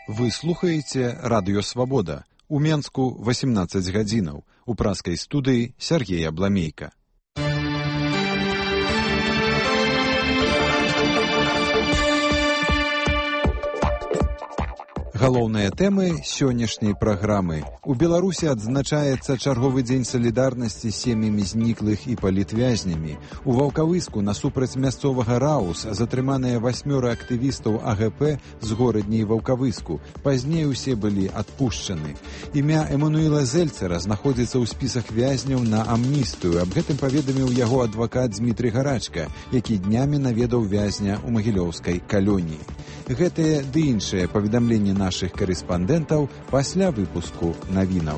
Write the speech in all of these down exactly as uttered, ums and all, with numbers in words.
Вы слухаеце радыё Свабода. У Менску восемнадцаць гадзінаў. У праскай студыі Сергей Абламейка. Галоўныя тэмы сённяшняй праграмы. У Беларусі адзначаецца чарговы дзень салідарнасці з сем'ямі зніклых і палітвязнямі. У Ваўкавыску насупраць мясцовага РАУС затрыманыя васьмёра актывістаў АГП з горадняй Ваўкавыску. Пазней усе былі адпушчаны. Імя Эмануэла Зельцера знаходзіцца ў спісах вязняў на амністыю. Аб гэтым паведаміў яго адвакат Дмітрий Гарачка, які днямі наведаў вязня ў магілёўскай калоніі. Гэтыя ды іншыя паведамленні нашых карэспандэнтаў пасля выпуску навінаў.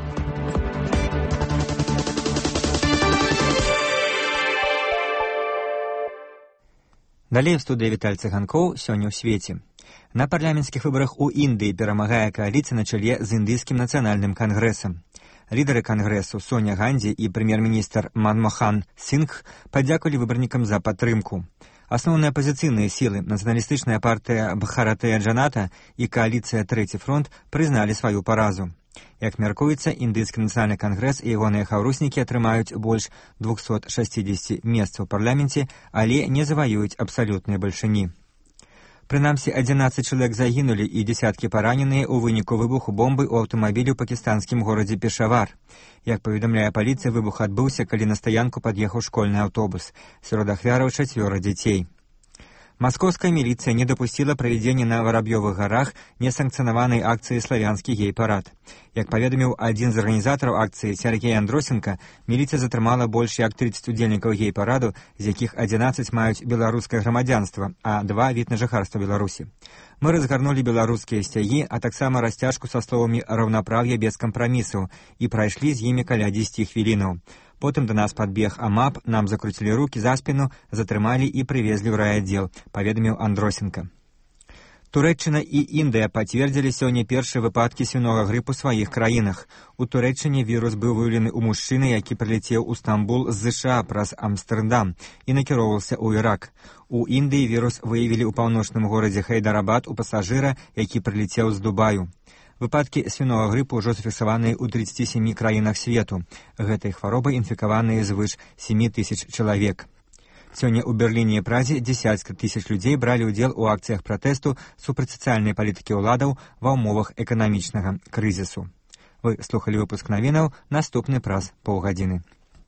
Далей в студыі Віталь Цыганкоў сёння ў свеце. На парламенцкіх выбарах у Індыі перамагае кааліцыя на чале з індыйскім нацыянальным кангрэсам. Лідары кангрэсу Соня Ганді і прэм'ер-міністр Манмохан Сингх падзякавалі выбарнікам за падтрымку. Асноўныя апазіцыйныя сілы, нацыяналістычная партыя Бхаратыя Джаната і кааліцыя Трэці фронт прызналі сваю паразу. Як мяркуецца, індыйскі нацыянальны кангрэс і ягоныя хаўруснікі атрымаюць больш двухсот шасцідзесяці месцаў у парламенце, але не заваююць абсалютнай бальшыні. Прынамсі, адзінаццаць чалавек загінулі і дзесяткі параненыя ў выніку выбуху бомбы ў аўтамабілі ў пакістанскім горадзе Пешавар. Як паведамляе паліцыя, выбух адбыўся, калі на стаянку пад'ехаў школьны аўтобус. Сярод ахвяраў чацвёра дзяцей. Маскоўская міліцыя не дапусціла правядзення на Вараб'ёвых гарах несанкцыянаванай акцыі «Славянскі гей-парад». Як паведаміў адзін з арганізатараў акцыі Сергей Андросенко, міліцыя затрымала больш як трыццаць удзельнікаў гей-параду, з якіх адзінаццаць маюць беларускае грамадзянства, а два від на жыхарства Беларусі. Мы разгарнулі беларускія сцягі, а таксама расцяжку са словамі «раўнапраўе без кампрамісаў» і прайшлі з імі каля дзесяці хвілінаў. Потым да нас падбег АМАП, нам закруцілі рукі за спіну, затрымалі і прывезлі ў райаддзел, паведаміў Андросенко. Турэччына і Індыя пацвердзілі сёння першыя выпадкі свінога грыпу ў сваіх краінах. У Турэччыне вірус быў выяўлены ў мужчыны, які прылецеў у Стамбул з ЗША праз Амстэрдам і накіроўваўся ў Ірак. У Індыі вірус выявілі ў паўночным горадзе Хайдарабад у пасажыра, які прылецеў з Дубаю. Выпадкі свінога грыпу ўжо зафіксаваныя ў трыццаці сямі краінах свету. Гэтай хваробай інфікаваныя звыш сем тысяч чалавек. Сёння ў Берліне і Празе дзесяткі тысяч людзей бралі ўдзел у акцыях пратэсту супраць сацыяльнай палітыкі ўладаў ва ўмовах эканамічнага крызісу. Вы слухалі выпуск навінаў, наступны праз паўгадзіны.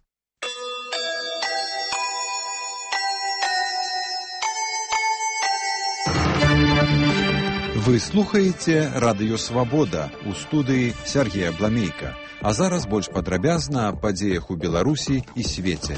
Вы слухаеце радыё Свабода у студыі Сергея Абламейка. А зараз больш падрабязна аб падзеях у Беларусі і свеце.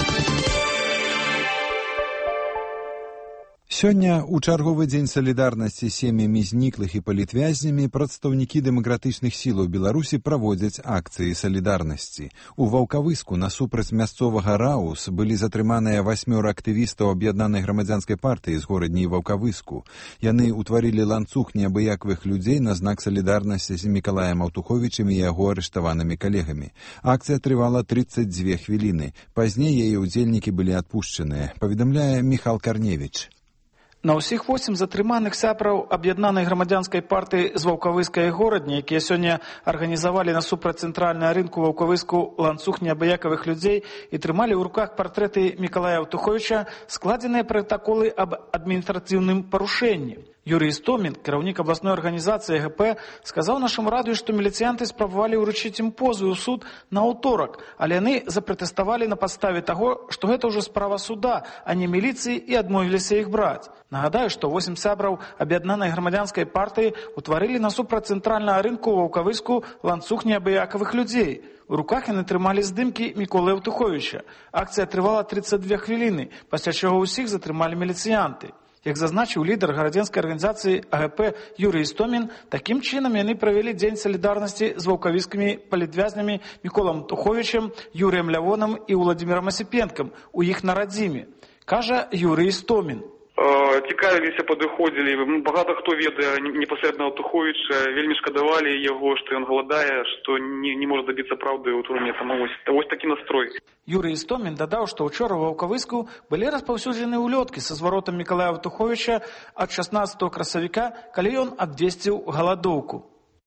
Сёння ў чарговы дзень салідарнасці з сем'ямі зніклых і палітвязнямі прадстаўнікі дэмакратычных сілаў Беларусі праводзяць акцыі салідарнасці. У Ваўкавыску насупраць мясцовага РАУС былі затрыманыя васьмёра актывістаў аб'яднанай грамадзянскай партыі з горадняй Ваўкавыску. Яны ўтварылі ланцуг неабыякавых людзей на знак салідарнасці з Мікалаем Аўтуховічам і яго арыштаванымі калегамі. Акцыя трывала трыццаць дзве хвіліны. Пазней яе ўдзельнікі былі адпушчаныя, паведамляе Міхал Карневіч. На ўсіх восем затрыманых сябраў аб'яднанай грамадзянскай партыі з Ваўкавыска і горадні, якія сёння арганізавалі насупраць цэнтральнага рынку Ваўкавыску ланцуг неабыякавых людзей і трымалі ў руках партрэты Мікалая Аўтуховіча, складзеныя пратаколы аб адміністрацыйным парушэнні. Юрый Істомін, кіраўнік абласной арганізацыі ГП, сказаў нашаму радыё, што міліцыянты спрабавалі ўручыць ім позыў у суд на аўторак, але яны запратэставалі на падставе таго, што гэта ўжо справа суда, а не міліцыі, і адмовіліся іх браць. Нагадаю, што восем сябраў аб'яднанай грамадзянскай партыі ўтварылі насупраць цэнтральнага рынку ў Ваўкавыску ланцуг неабыякавых людзей. У руках яны трымалі здымкі Міколы Аўтуховіча. Акцыя трывала трыццаць дзве хвіліны, пасля чаго ўсіх затрымалі міліцыянты. Як зазначыў лідар гарадзенскай арганізацыі АГП Юрый Істомін, такім чынам яны правялі дзень салідарнасці з ваўкавіскімі палітвязнямі Міколам Аўтуховічам, Юрыем Лявонам і Уладзімірам Асіпенкам у іх на радзіме. Кажа Юрый Істомін. Цікавіліся, падыходзілі. Багата хто ведае непасрэдна Аўтуховіча, вельмі шкадавалі яго, што ён галадае, што не, не можа дабіцца праўды ў турме. Таму вось, вось такі настрой. Юрый Істомін дадаў, што ўчора ў Ваўкавыску былі распаўсюджаны ўлёткі са зваротам Мікалая Аўтуховіча ад шаснаццатага красавіка, калі ён абвесціў галадоўку.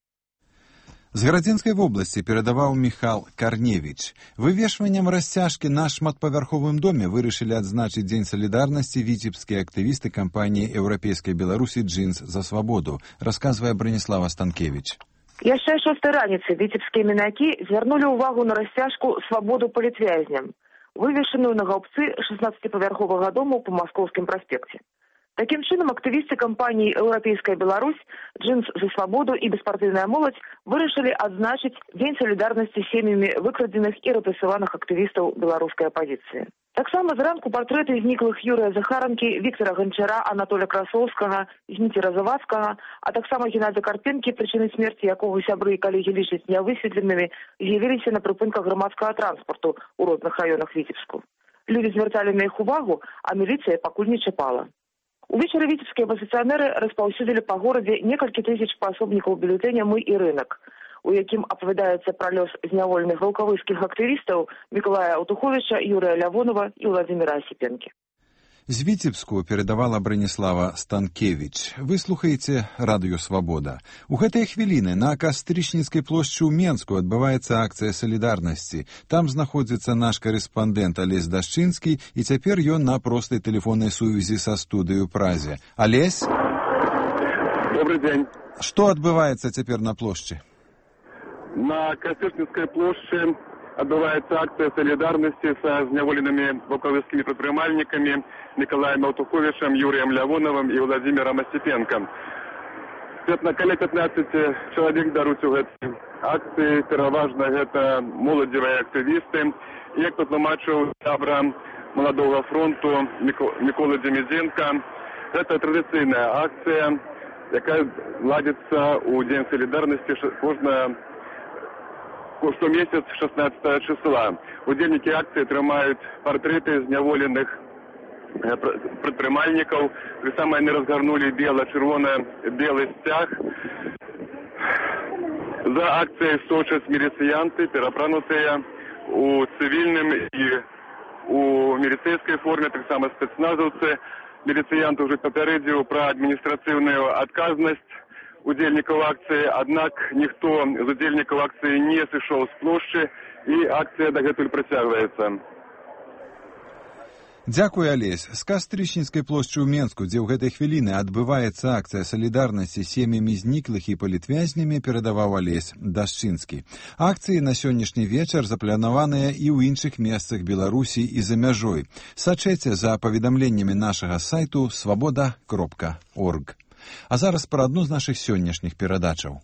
З Гарадзенскай вобласці перадаваў Міхал Карневіч. Вывешваннем расцяжкі на шматпавярховым доме вырашылі адзначыць Дзень салідарнасці віцебскія актывісты кампаніі еўрапейскай Беларусі «Джинс за свабоду», расказвае Браніслава Станкевіч. Яшчэ шостай раніцы віцебскія мінакі звярнулі ўвагу на расцяжку «Свабоду палітвязням», вывешаную на гаўбцы шаснаццаціпавярховага дому па Маскоўскім праспекце. Такім чынам, актывісты кампаніі «Еўрапейская Беларусь», «Джинс за свабоду» і «Беспартыйная моладзь» вырашылі адзначыць Дзень салідарнасці з сем'ямі выкрадзеных і рэпрэсаваных актывістаў беларускай апазіцыі. Таксама зранку партрэты зніклых Юрыя Захаранкі, Віктара Ганчара, Анатоля Красоўскага, Зміцера Завадскага, а таксама Геннадзя Карпенкі, прычыны смерці якога сябры і калегі лічаць нявысветленымі, з'явіліся на прыпынках грамадскага транспарту ў розных раёнах Віцебску. Людзі звярталі на іх увагу, а міліцыя пакуль не чапала. Увечары віцебскія апазіцыянеры распаўсюдзілі па горадзе некалькі тысяч паасобнікаў бюлетэня «Мы і рынак», у якім апавядаецца пра лёс зняволеных ваўкавыскіх актывістаў Мікалая Аўтуховіча, Юрыя Лявонова і Владзіміра Асіпенкі. З Віцебску перадавала Браніслава Станкевіч. Вы слухаеце радыё «Свабода». У гэтыя хвіліны на Кастрычніцкай плошчы ў Менску адбываецца акцыя салідарнасці. Там знаходзіцца наш карэспандэнт Алесь Дашчынскі, і цяпер ён на простай тэлефоннай сувязі са студыю ў Празе. Алесь? Добрый дзень. Што адбываецца цяпер на плошчы? На Кастрычніцкай плошчы адбываецца акцыя салідарнасці са зняволенымі ваўкавыскімі прадпрымальнікамі Мікалаем Аўтуховічам, Юрыем Лявоновым і Владзімірам Асіпенкам. Каля пятнаццаці чалавек бяруць у гэтай акцыі, пераважна гэта моладзевыя актывісты. І як патлумачыў сябра маладога фронту Мікола Дземідзенка, гэта традыцыйная акцыя, якая ладзіцца ў Дзень салідарнасці кожна штомесяц шаснаццатага числа. Удзельнікі акцыі трымаюць партрэты зняволеных прадпрымальнікаў. Таксама яны разгарнулі бела-чырвона-белы сцяг. За акцыяй сочаць міліцыянты, перапранутыя у цывільным і у міліцэйскай форме, таксама спецназаўцы. Міліцыянты ўжо папярэдзіў пра адміністрацыйную адказнасць удзельнікаў акцыі, аднак ніхто з удзельнікаў акцыі не сышоў з плошчы, і акцыя дагэтуль працягваецца. Дзякуй, Алесь. З Кастрычніцкай плошчы ў Менску, дзе ў гэтай хвіліны адбываецца акцыя салідарнасці з сем'ямі зніклых і палітвязнямі, перадаваў Алесь Дашчынскі. Акцыі на сённяшні вечар запланаваныя і ў іншых месцах Беларусі і за мяжой. Сачэце за паведамленнямі нашага сайту свабода кропка орг. А зараз пра адну з нашых сённяшніх перадачаў.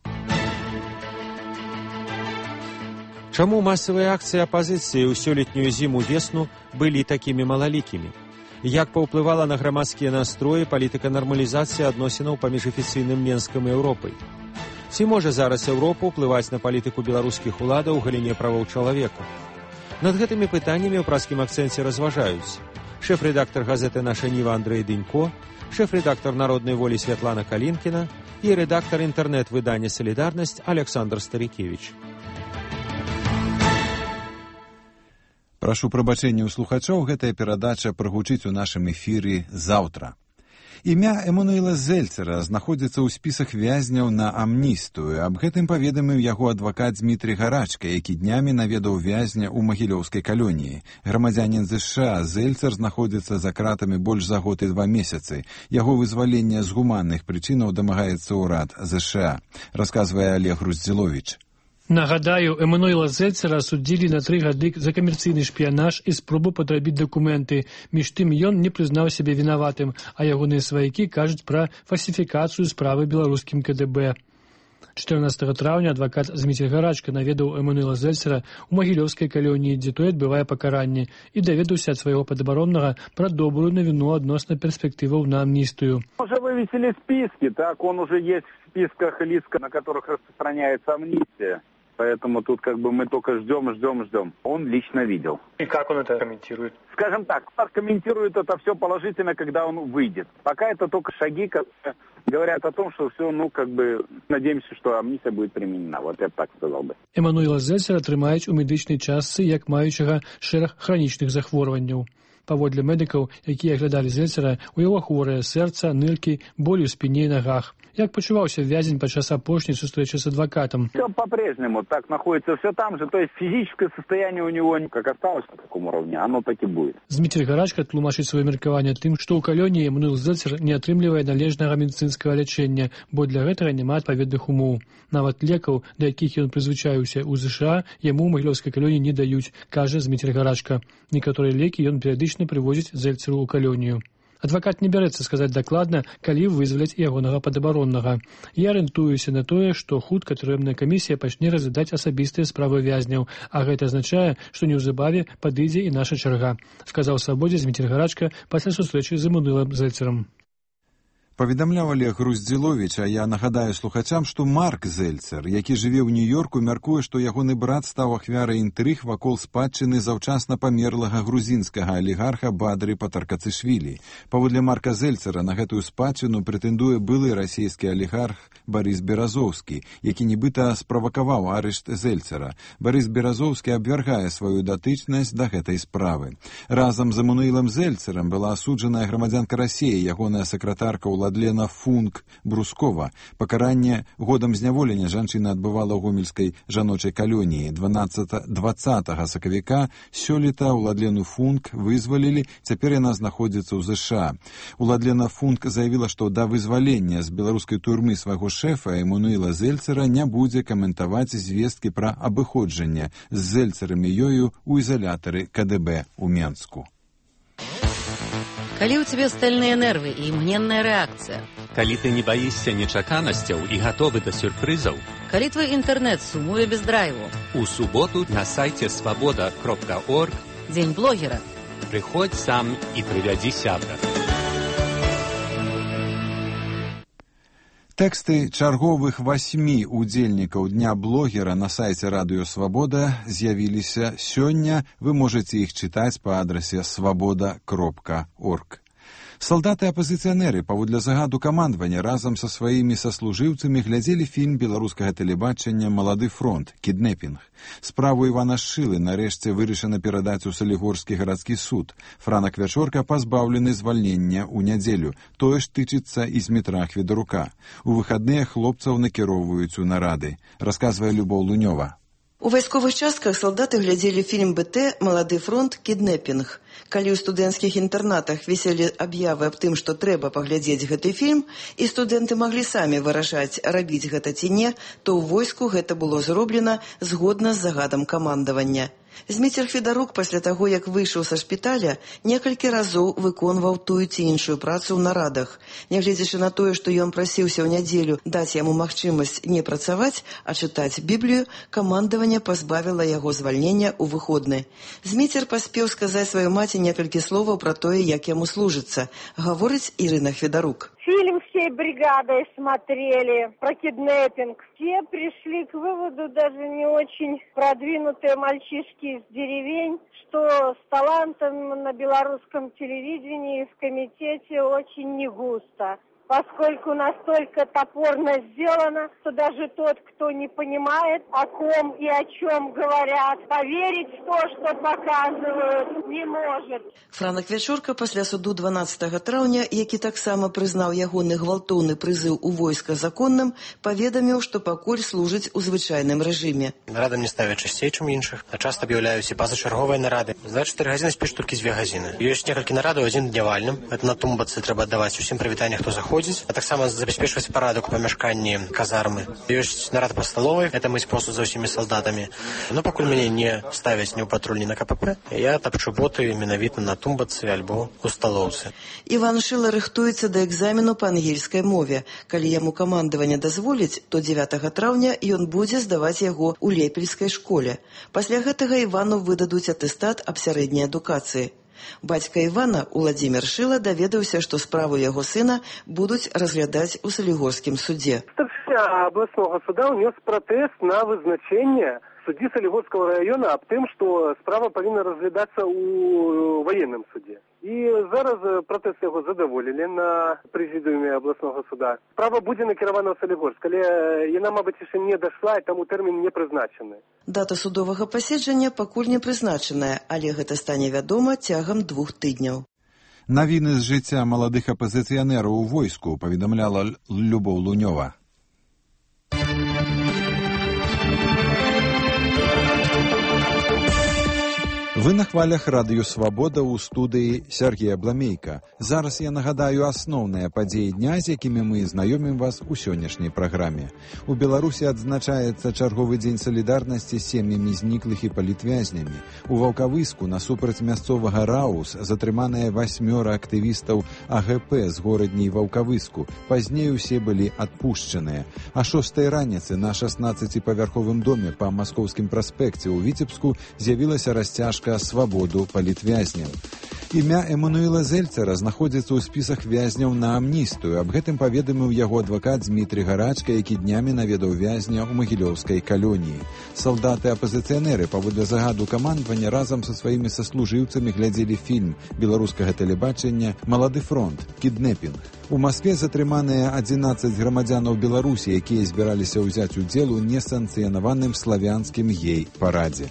Чаму масавыя акцыі апазіцыі ў сёлетнюю зіму-весну былі такімі малалікімі? Як паўплывала на грамадскія настроі палітыка нармалізацыі адносінаў паміж афіцыйным Менскам і Еўропай? Ці можа зараз Еўропа ўплываць на палітыку беларускіх уладаў у галіне правоў чалавека? Над гэтымі пытаннямі ў праскім акцэнце разважаюць шэф-рэдактар газеты «Наша Ніва» Андрэй Дынько, шэф-рэдактар «Народнай волі» Святлана Калінкіна і рэдактар інтэрнэт-выдання «Салідарнасць» Александр Старікевіч. Прашу прабачэння ў слухачоў, гэтая перадача прагучыць у нашым эфіры заўтра. Імя Эмануэла Зельцера знаходзіцца ў спісах вязняў на амністыю. Аб гэтым паведаміў яго адвакат Дмітрый Гарачка, які днямі наведаў вязня ў Магілёўскай калоніі. Грамадзянін ЗША Зельцер знаходзіцца за кратамі больш за год і два месяцы. Яго вызвалення з гуманных прычынаў дамагаецца ўрад ЗША, расказвае Олег Груздзіловіч. Нагадаю, Эмануэла Зельцера судзілі на тры гады за камерцыйны шпіянаж і спробу падрабіць дакументы. Між тым ён не прызнаў сябе вінаватым, а ягоныя сваякі кажуць пра фальсіфікацыю справы беларускім ка дэ бэ. чатырнаццатага траўня адвакат Дмітрый Гарачка наведаў Эмануэла Зельцера ў Магілёўскай калоніі, дзе той адбывае пакаранне, і даведаўся ад свайго падабароннага пра добрую навіну адносна перспектываў на амністыю. Уже вывесили списки, так, он уже есть в списках лиц, на которых распространяется амнистия. Поэтому тут как бы мы только ждем, ждем, ждем. Он лично видел. И как он это комментирует? Скажем так, он комментирует это все положительно, когда он выйдет. Пока это только шаги, которые говорят о том, что все, ну, как бы, надеемся, что амнистия будет применена. Вот я так сказал бы. Емануїла Зельцера трымаюць у медычнай частцы як маючага шэраг хранічных захворванняў. Паводле медыкаў, якія аглядалі Зельцера, у яго хворае сэрца, ныркі, боль у спіне і нагах. Як пачуваўся вязень падчас апошняй сустрэчы с адвокатом? Все по-прежнему так находится, все там же. То есть физическое состояние у него, как осталось на таком уровне, оно так и будет. Дмитрий Гарачка тлумачыць сваё меркаванне тым, што ў калоніі Емануіл Зельцер не атрымлівае належнага медыцынскага лячэння, бо для гэтага няма адпаведных умоў. Нават лекаў, да якіх ён прызвычаіўся ў ЗША, яму ў магілёўскай калоніі не даюць, кажа Дмитрий Гарачка. Некаторыя лекі ён перыядычна прывозіць Зельцеру ў калонію. Адвакат не бярэцца сказаць дакладна, калі вызваляць ягонага падабароннага. Я арыентуюся на тое, што хутка турэмная камісія пачне разглядаць асабістыя справы вязняў, а гэта азначае, што неўзабаве падыдзе і наша чарга, сказаў Свабодзе Дмітрий Гарачка пасля сустрэчы з Емануілам Зельцерам. Паведамляў Олег Груздзіловіч, а я нагадаю слухачам, што Марк Зельцер, які жыве ў Нью-Йорку, мяркуе, што ягоны брат стаў ахвярай інтрыг вакол спадчыны заўчасна памерлага грузінскага алігарха Бадры Патаркацышвілі. Паводле Марка Зельцера на гэтую спадчыну прэтэндуе былы расійскі алігарх Барыс Беразоўскі, які нібыта справакаваў арышт Зельцера. Барыс Беразоўскі абвяргае сваю датычнасць да гэтай справы. Разам з Емануілам Зельцерам была асуджаная грамадзянка Расіі, ягоная сакратарка Уладлена Функ Брускова. Пакаранне годам зняволення жанчына адбывала ў гомельскай жаночай калоніі. двадцатага сакавіка сёлета Уладлену Функ вызвалілі, цяпер яна знаходзіцца ў ЗША. Уладлена Функ заявіла, што да вызвалення з беларускай турмы свайго шэфа Емануіла Зельцера не будзе каментаваць звесткі пра абыходжанне з Зельцерам і ёю ў изолятары КДБ у Менску. Калі ў цябе стальныя нервы і імгненная рэакцыя. Калі ты не баішся нечаканасцяў і гатовы да сюрпрызаў. Калі твой інтэрнэт сумуе без драйву. У суботу на сайце свабода кропка орг Дзень блогера. Прыходзь сам і прывядзі сябра. Тэксты чарговых васьмі удзельнікаў Дня блогера на сайце Радыё Свабода з'явіліся сёння. Вы можаце іх чытаць па адрасе свабода кропка орг. Салдаты апазіцыянеры паводле загаду камандавання разам са сваімі саслужыўцамі глядзелі фільм беларускага тэлебачання «Малады фронт. Кіднэпінг». Справу Івана Шылы нарэшце вырашана перадаць у Салігорскі гарадскі суд. Франак Вячорка пазбаўлены звальнення ў нядзелю. Тое ж тычыцца і Змітра Хведарука. У выхадныя хлопцаў накіроўваюць у нарады. Расказвае Любоў Лунёва. У вайсковых частках салдаты глядзелі фільм БТ «Малады фронт. Кіднэпінг». Калі ў студэнцкіх інтэрнатах віселі аб'явы аб тым, што трэба паглядзець гэты фільм, і студэнты маглі самі вырашаць, рабіць гэта ці не, то ў войску гэта было зроблена згодна з загадам камандавання. Зміцер Хведарук пасля таго, як выйшаў са шпіталя, некалькі разоў выконваў тую ці іншую працу ў нарадах. Нягледзячы на тое, што ён прасіўся ў нядзелю даць яму магчымасць не працаваць, а чытаць Біблію, камандаванне пазбавіла яго звальнення ў выходны. Зміцер паспеў сказаць сваёй маці некалькі словаў пра тое, як яму служыцца, гаворыць Ірына Хведарук. Фильм всей бригадой смотрели про киднеппинг. Все пришли к выводу, даже не очень продвинутые мальчишки из деревень, что с талантом на белорусском телевидении и в комитете очень не густо. Поскольку настолько топорно сделано, что даже тот, кто не понимает, о ком и о чем говорят, поверить в то, что показывают, не может. Франак Вячорка пасля суду дванаццатага траўня, які таксама прызнаў ягоны гвалтоўны прызыў у войска законным, паведаміў, што пакуль служыць у звычайным рэжыме. Нарады мне ставят часцей, чым іншых, а часта аб'яўляюць і пазачарговыя нарады. За чатыры гадзіны спіш толькі дзве гадзіны. Ёсць некалькі нарадаў, адзін днявальным. Это на тумбацы трэба аддаваць усім прывітанне, хто заходзіць, а таксама забяспечваць парадак у памяшканні казармы. Ёсць нарад па сталовай, это мыць посуд за ўсімі салдатамі. Но пакуль мяне не ставяць ні ў патруль, ні на КПП, я тапчу боты менавіта на тумбацы альбо у сталоўцы. Іван Шыла рыхтуецца да экзамену па ангельскай мове. Калі яму камандаванне дазволіць, то дзевятага траўня ён будзе здаваць яго ў лепельскай школе. Пасля гэтага Івану выдадуць атэстат аб сярэдняй адукацыі. Бацька Івана, Уладзімір Шыла, даведаўся, што справу яго сына будуць разглядаць у Салігорскім судзе. Старший областного суда унес протест на вызначение судді Солігорського району об тим, що справа повинна розглядатися у воєнному суді. І зараз протест його задоволили на президіумі обласного суда. Справа буде накерована в Солігорськ, але яна, мабуть, ще не дійшла, і тому термін не призначений. Дата судовага паседжання пакуль не прызначаная, але гэта стане вядома цягам двух тыдняў. Навіны з жыцця маладых апазіцыянераў у войску паведамляла Любоў Лунёва. Вы на хвалях радыё «Свабода» ў студыі Сергея Бламейка. Зараз я нагадаю асноўныя падзеі дня, з якімі мы знаёмім вас у сённяшняй праграме. У Беларусі адзначаецца чарговы дзень салідарнасці з сем'ямі зніклых і палітвязнямі. У Ваўкавыску насупраць мясцовага РАУС затрыманыя васьмёра актывістаў АГП з горадняй Ваўкавыску. Пазней усе былі адпушчаныя. А шостай раніцы на шаснаццаціпавярховым доме па Маскоўскім праспекце ў Віцебску з'явілася расцяжка свабоду палітвязняў. Імя Эммануэла Зельцера знаходзіцца ў спісах вязняў на амністыю. Аб гэтым паведаміў яго адвакат Дмітрий Гарачка, які днямі наведаў вязня ў магілёўскай калоніі. Салдаты-апазіцыянеры паводле загаду камандавання разам са сваімі саслужыўцамі глядзелі фільм беларускага тэлебачання «Малады фронт. Кіднэпінг». У Маскве затрыманыя адзінаццаць грамадзянаў Беларусі, якія збіраліся ўзяць удзел у несанкцыянаваным славянскім гей-парадзе.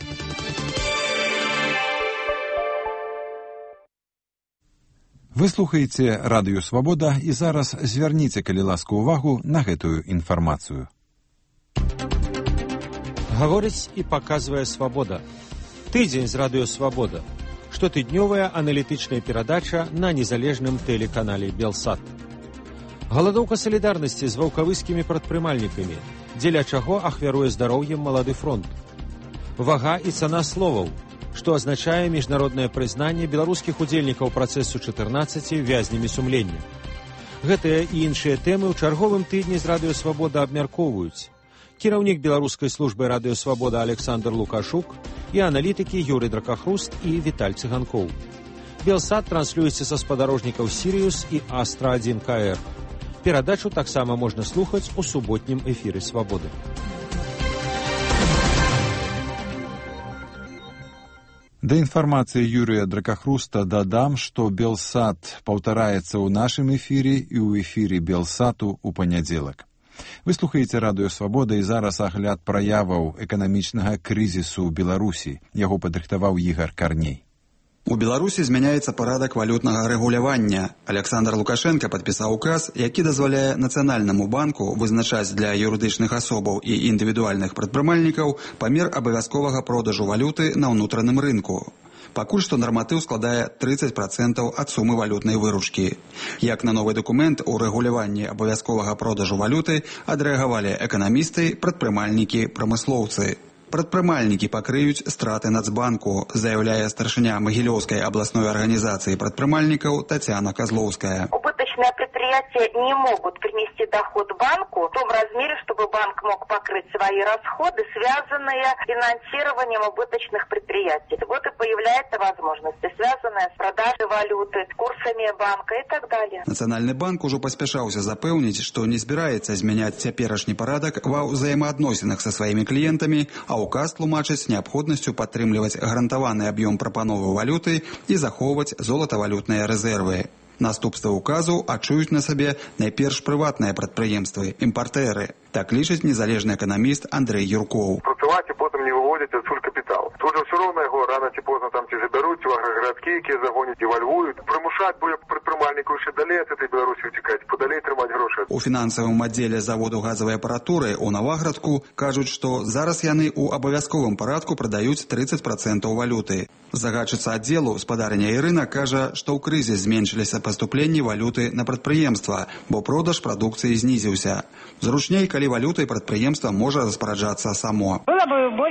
Вы слухаеце радыё «Свабода» і зараз звярніце, калі ласка, увагу на гэтую інфармацыю. Гаворыць і паказвае «Свабода». Тыдзень з радыё «Свабода». Штотыднёвая аналітычная перадача на незалежным тэлеканале «Белсат». Галадоўка салідарнасці з ваўкавыскімі прадпрымальнікамі, дзеля чаго ахвяруе здароўем малады фронт. Вага і цана словаў, што азначае міжнароднае прызнанне беларускіх удзельнікаў працэсу чатырнаццаці вязнямі сумлення. Гэтыя і іншыя тэмы ў чарговым тыдні з радыё «Свабода» абмяркоўваюць кіраўнік беларускай службы радыё «Свабода» Александр Лукашук і аналітыкі Юрый Дракахруст і Віталь Цыганкоў. Белсат транслюецца са спадарожнікаў «Сіриус» і «Астра один ка эр». Перадачу таксама можна слухаць у суботнім эфіры «Свабоды». Да інфармацыі Юрыя Дракахруста дадам, што Белсат паўтараецца ў нашым эфіры і ў эфіры Белсату ў панядзелак. Вы слухаеце радыё «Свабода» і зараз агляд праяваў эканамічнага крызісу ў Беларусі. Яго падрыхтаваў Ігар Карней. У Беларусі змяняецца парадак валютнага рэгулявання. Александр Лукашенко падпісаў указ, які дазваляе Нацыянальнаму банку вызначаць для юрыдычных асобаў і індывідуальных прадпрымальнікаў памер абавязковага продажу валюты на ўнутраным рынку. Пакуль што нарматыў складае трыццаць працэнтаў ад сумы валютнай выручкі. Як на новы дакумент у рэгуляванні абавязковага продажу валюты адрэагавалі эканамісты, прадпрымальнікі, прамыслоўцы. Прадпрымальнікі пакрыюць страты Нацбанку, заяўляе старшыня Магілёўскай абласной арганізацыі прадпрымальнікаў Татьяна Козловская. Убыточные предприятия не могут принести доход банку в том размере, чтобы банк мог покрыть свои расходы, связанные с финансированием убыточных предприятий. Вот и появляется возможность, связанная с продажей валюты, с курсами банка и так далее. Нацыянальны банк ужо паспяшаўся запэўніць, што не збіраецца змяняць цяперашні парадак ва ўзаемаадносінах са сваімі кліентамі, а указ тлумачыць неабходнасцю падтрымліваць гарантаваны аб'ём прапановы валюты і захоўваць золатавалютныя рэзервы. Наступствы указу адчуюць на сабе найперш прыватныя прадпрыемствы, імпартэры. Так лічыць незалежны эканаміст Андрэй Юркоў. Працаваць і потым не выводзяць адсюль капітал. Тут же ўсё роўна яго рана ці позна там ці забяруць у аграгарадкі, якія загоняць і вальвуюць. Прымушаць будзе прадпрымальнікаў яшчэ далей ад этой Беларусі уцікаць, падалей трымаць грошы. У фінансавым аддзеле заводу газавай апаратуры ў Наваградку кажуць, што зараз яны ў абавязковым парадку прадаюць трыццаць працэнтаў валюты. Загадчыца аддзелу спадарня Ірына кажа, што ў крызіс зменшыліся паступленні валюты на прадпрыемства, бо продаж прадукцыі знізіўся. Зручней, калі валютай прадпрыемства можа распараджацца само. Было бы более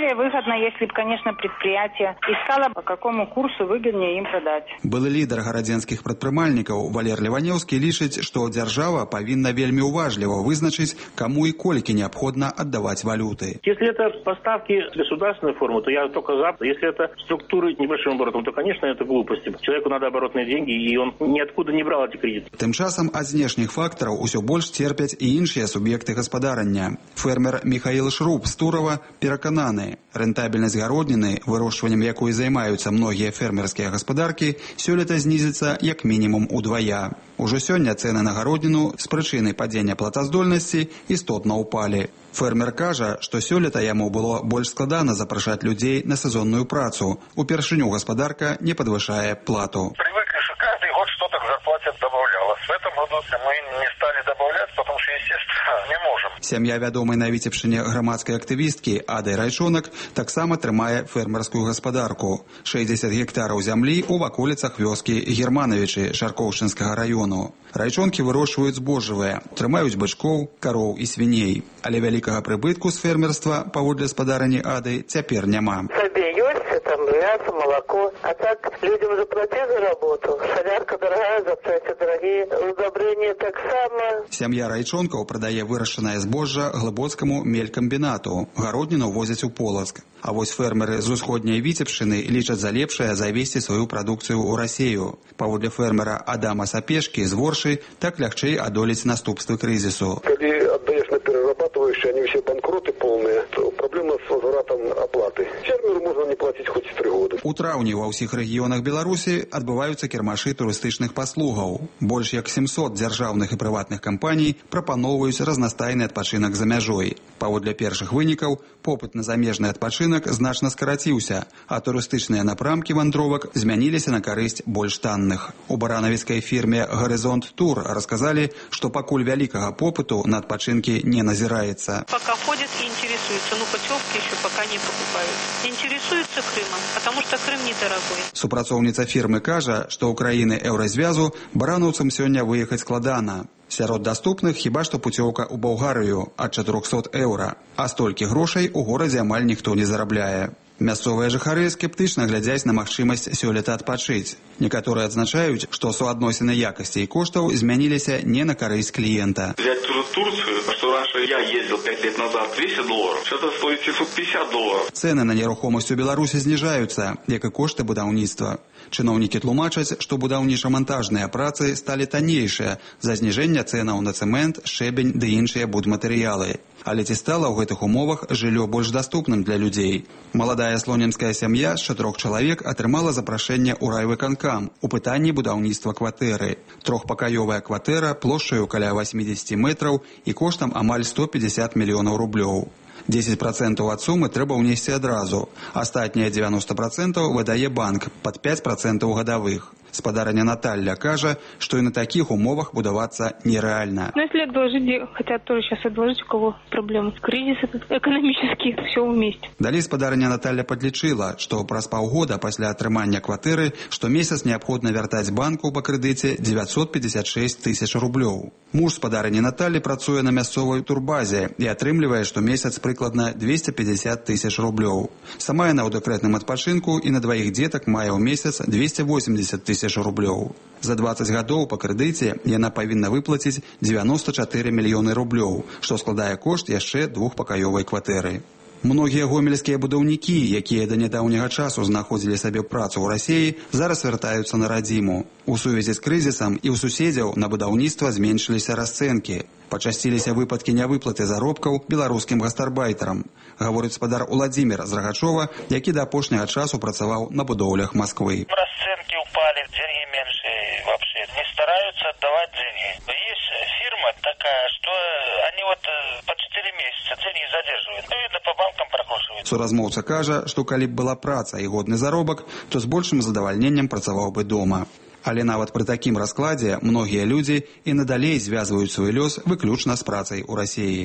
более выгодно, если бы, конечно, предприятие искало, по какому курсу выгоднее им продать. Былы лідар гарадзенскіх прадпрымальнікаў Валер Леванёўскі лічыць, што дзяржава павінна вельмі уважліва вызначыць, каму і колькі неабходна аддаваць валюты. Если это поставки государственной формы, то я только за. Если это структуры небольшим оборотом, то, конечно, это глупости. Человеку надо оборотные деньги, и он ниоткуда не брал эти кредиты. Тым часам ад знешніх фактараў усё больш церпяць і іншыя суб'екты гаспадарання. Фермер Михаил Шруб з Турова перакананы, рэнтабельнасць гародніны, вырошчваннем якой займаюцца многія фермерскія гаспадаркі, сёлета знізіцца як мінімум удвая. Ужо сёння цэны на гародніну з прычыны падзення платаздольнасці істотна ўпалі. Фермер кажа, што сёлета яму было больш складана запрашаць людзей на сезонную працу. Упершыню гаспадарка не падвышае плату. Привыкли, что каждый год что-то к зарплате добавлялось. В этом году мы не стали добавлять, потому что, естественно, не можем. Сям'я вядомай на Віцебшчыне грамадскай актывісткі Ады Райчонак таксама трымае фермерскую гаспадарку. шэсцьдзесят гектараў зямлі ў ваколіцах вёскі Германовичы Шаркоўшчынскага раёну. Райчонкі вырошчваюць збожжавыя, трымаюць бычкоў, кароў і свіней. Але вялікага прыбытку з фермерства, паводле спадарні Ады, цяпер няма. Сабе ёсць, там мясо, молоко, а так людям заплатить за работу. Солярка дорогая, запчасти дорогие, удобрения так само. Сям'я Райчонкаў прадае вырашчанае збожжа глыбоцкаму мелькамбінату. Гародніну возяць у Полацк. А вось фермеры з усходняй Віцебшчыны лічаць за лепшае завесці сваю прадукцыю ў Расею. Паводле фермера Адама Сапешкі з Воршы, так лягчэй адолець наступствы крызісу. Калі аддаеш на перерабатывающие, они все банкроты полные, то проблема с возвратом оплаты. Фермеру можно не платить хоть и три года. У траўні ва ўсіх рэгіёнах Беларусі адбываюцца кірмашы турыстычных паслугаў. Больш як сямсот дзяржаўных і прыватных кампаній прапаноўваюць разнастайны адпачынак за мяжой. Паводле першых вынікаў, попыт на замежны адпачынак значна скараціўся, а турыстычныя напрамкі вандровак змяніліся на карысць больш танных. У баранавіцкай фірме «Горизонт Тур» расказалі, што пакуль вялікага попыту на адпачынкі не назіраецца. Пока ходят и интересуются, но путевки еще пока не покупают. Интересуются Крымом, потому что Крым недорогой. Супрацоўніца фірмы кажа, што ў краіны еўразвязу баранаўцам сёння выехаць складана. Сярод даступных хіба што путёўка ў Балгарыю ад чатырохсот еўра, а столькі грошай у горадзе амаль ніхто не зарабляе. Мясцовыя жыхары скептычна глядзяць на магчымасць сёлета адпачыць. Некаторыя адзначаюць, што суадносіны якасці і коштаў змяніліся не на карысць кліента. Взять ту же Турцию, что раньше я ездил пять лет назад двести долларов, сейчас стоит семьсот пятьдесят долларов. Цэны на нерухомасць у Беларусі зніжаюцца, як і кошты будаўніцтва. Чыноўнікі тлумачаць, што будаўніча-мантажныя працы сталі таннейшыя за зніжэнне цэнаў на цэмент, шэбень ды іншыя будматэрыялы. Але ці стала ў гэтых умовах жыллё больш даступным для людзей? Маладая слонімская сям'я з чатырох чалавек атрымала запрашэнне ў райвыканкам у пытанні будаўніцтва кватэры. Трохпакаёвая кватэра плошчаю каля восемьдесят метраў і коштам амаль сто пятьдесят мільёнаў рублёў. десять процентаў ад сумы трэба ўнесці адразу. Астатнія девяносто процентаў выдае банк пад пять процентаў гадавых. Спадарня Наталья кажа, что и на таких умовах будоваться нереально. Но если отложить, хотят тоже сейчас отложить, у кого проблемы. Кризис экономический, все вместе. Далей спадарня Наталья подлічыла, что праз паўгода пасля атрымання кватэры штомесяц неабходна вяртаць банку па крэдыце девятьсот пятьдесят шесть тысяч рублёў. Муж спадарні Натальи працуе на мясцовай турбазе і атрымлівае штомесяц прыкладна двести пятьдесят тысяч рублёў. Сама яна ў дэкрэтным адпачынку і на дваіх дзетак мае ў месяц двести восемьдесят тысяч рублёў. За двадцать гадоў па крэдыце яна павінна выплаціць девяносто четыре мільёны рублёў, што складае кошт яшчэ двухпакаёвай кватэры. Многія гомельскія будаўнікі, якія да нядаўняга часу знаходзілі сабе працу ў Расіі, зараз вяртаюцца на радзіму. У сувязі з крызісам і ў суседзяў на будаўніцтва зменшыліся расцэнкі. Пачасціліся выпадкі нявыплаты заробкаў беларускім гастарбайтарам, гаворыць спадар Уладзімір з Рагачова, які да апошняга часу працаваў на будоўлях Москвы. Расценки упали, деньги меньше вообще. Не стараются отдавать деньги. Есть фирма такая, что они вот по четыре месяца деньги задерживают. Ну, видно, по банкам прокручивают. Суразмоўца кажа, што калі б была праца і годны заробак, то з большым задавальненнем працаваў бы дома. Але нават пры такім раскладзе многія людзі і надалей звязваюць свой лёс выключна з працай у Расіі.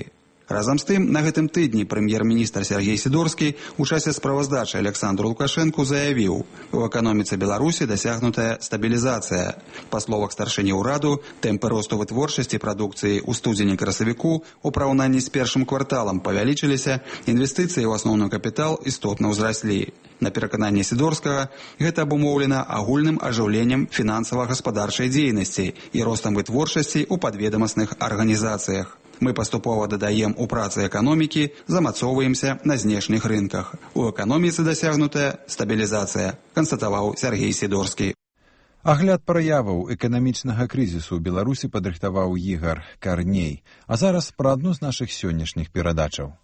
Разам з тым, на гэтым тыдні прэм'ер-міністр Сергей Сідорскі у часе справаздачы Александру Лукашэнку заявіў, у эканоміцы Беларусі дасягнутая стабілізацыя. Па словах старшыні ўраду, тэмпы росту вытворчасці прадукцыі ў студзені-красавіку у параўнанні з першым кварталам павялічыліся, інвестыцыі ў асноўны капітал істотна ўзраслі. На перакананні Сідорскага, гэта абумоўлена агульным ажыўленнем фінансава-гаспадарчай дзейнасці і ростам вытворчасці ў падведамасных арганізацыях. Мы паступова дадаем у працы эканомікі, замацоўваемся на знешніх рынках. У эканоміцы дасягнутая стабілізацыя, канстатаваў Сергей Сідорскі. Агляд праяваў эканамічнага крызісу ў Беларусі падрыхтаваў Ігар Карней. А зараз пра адну з нашых сённяшніх перадачаў.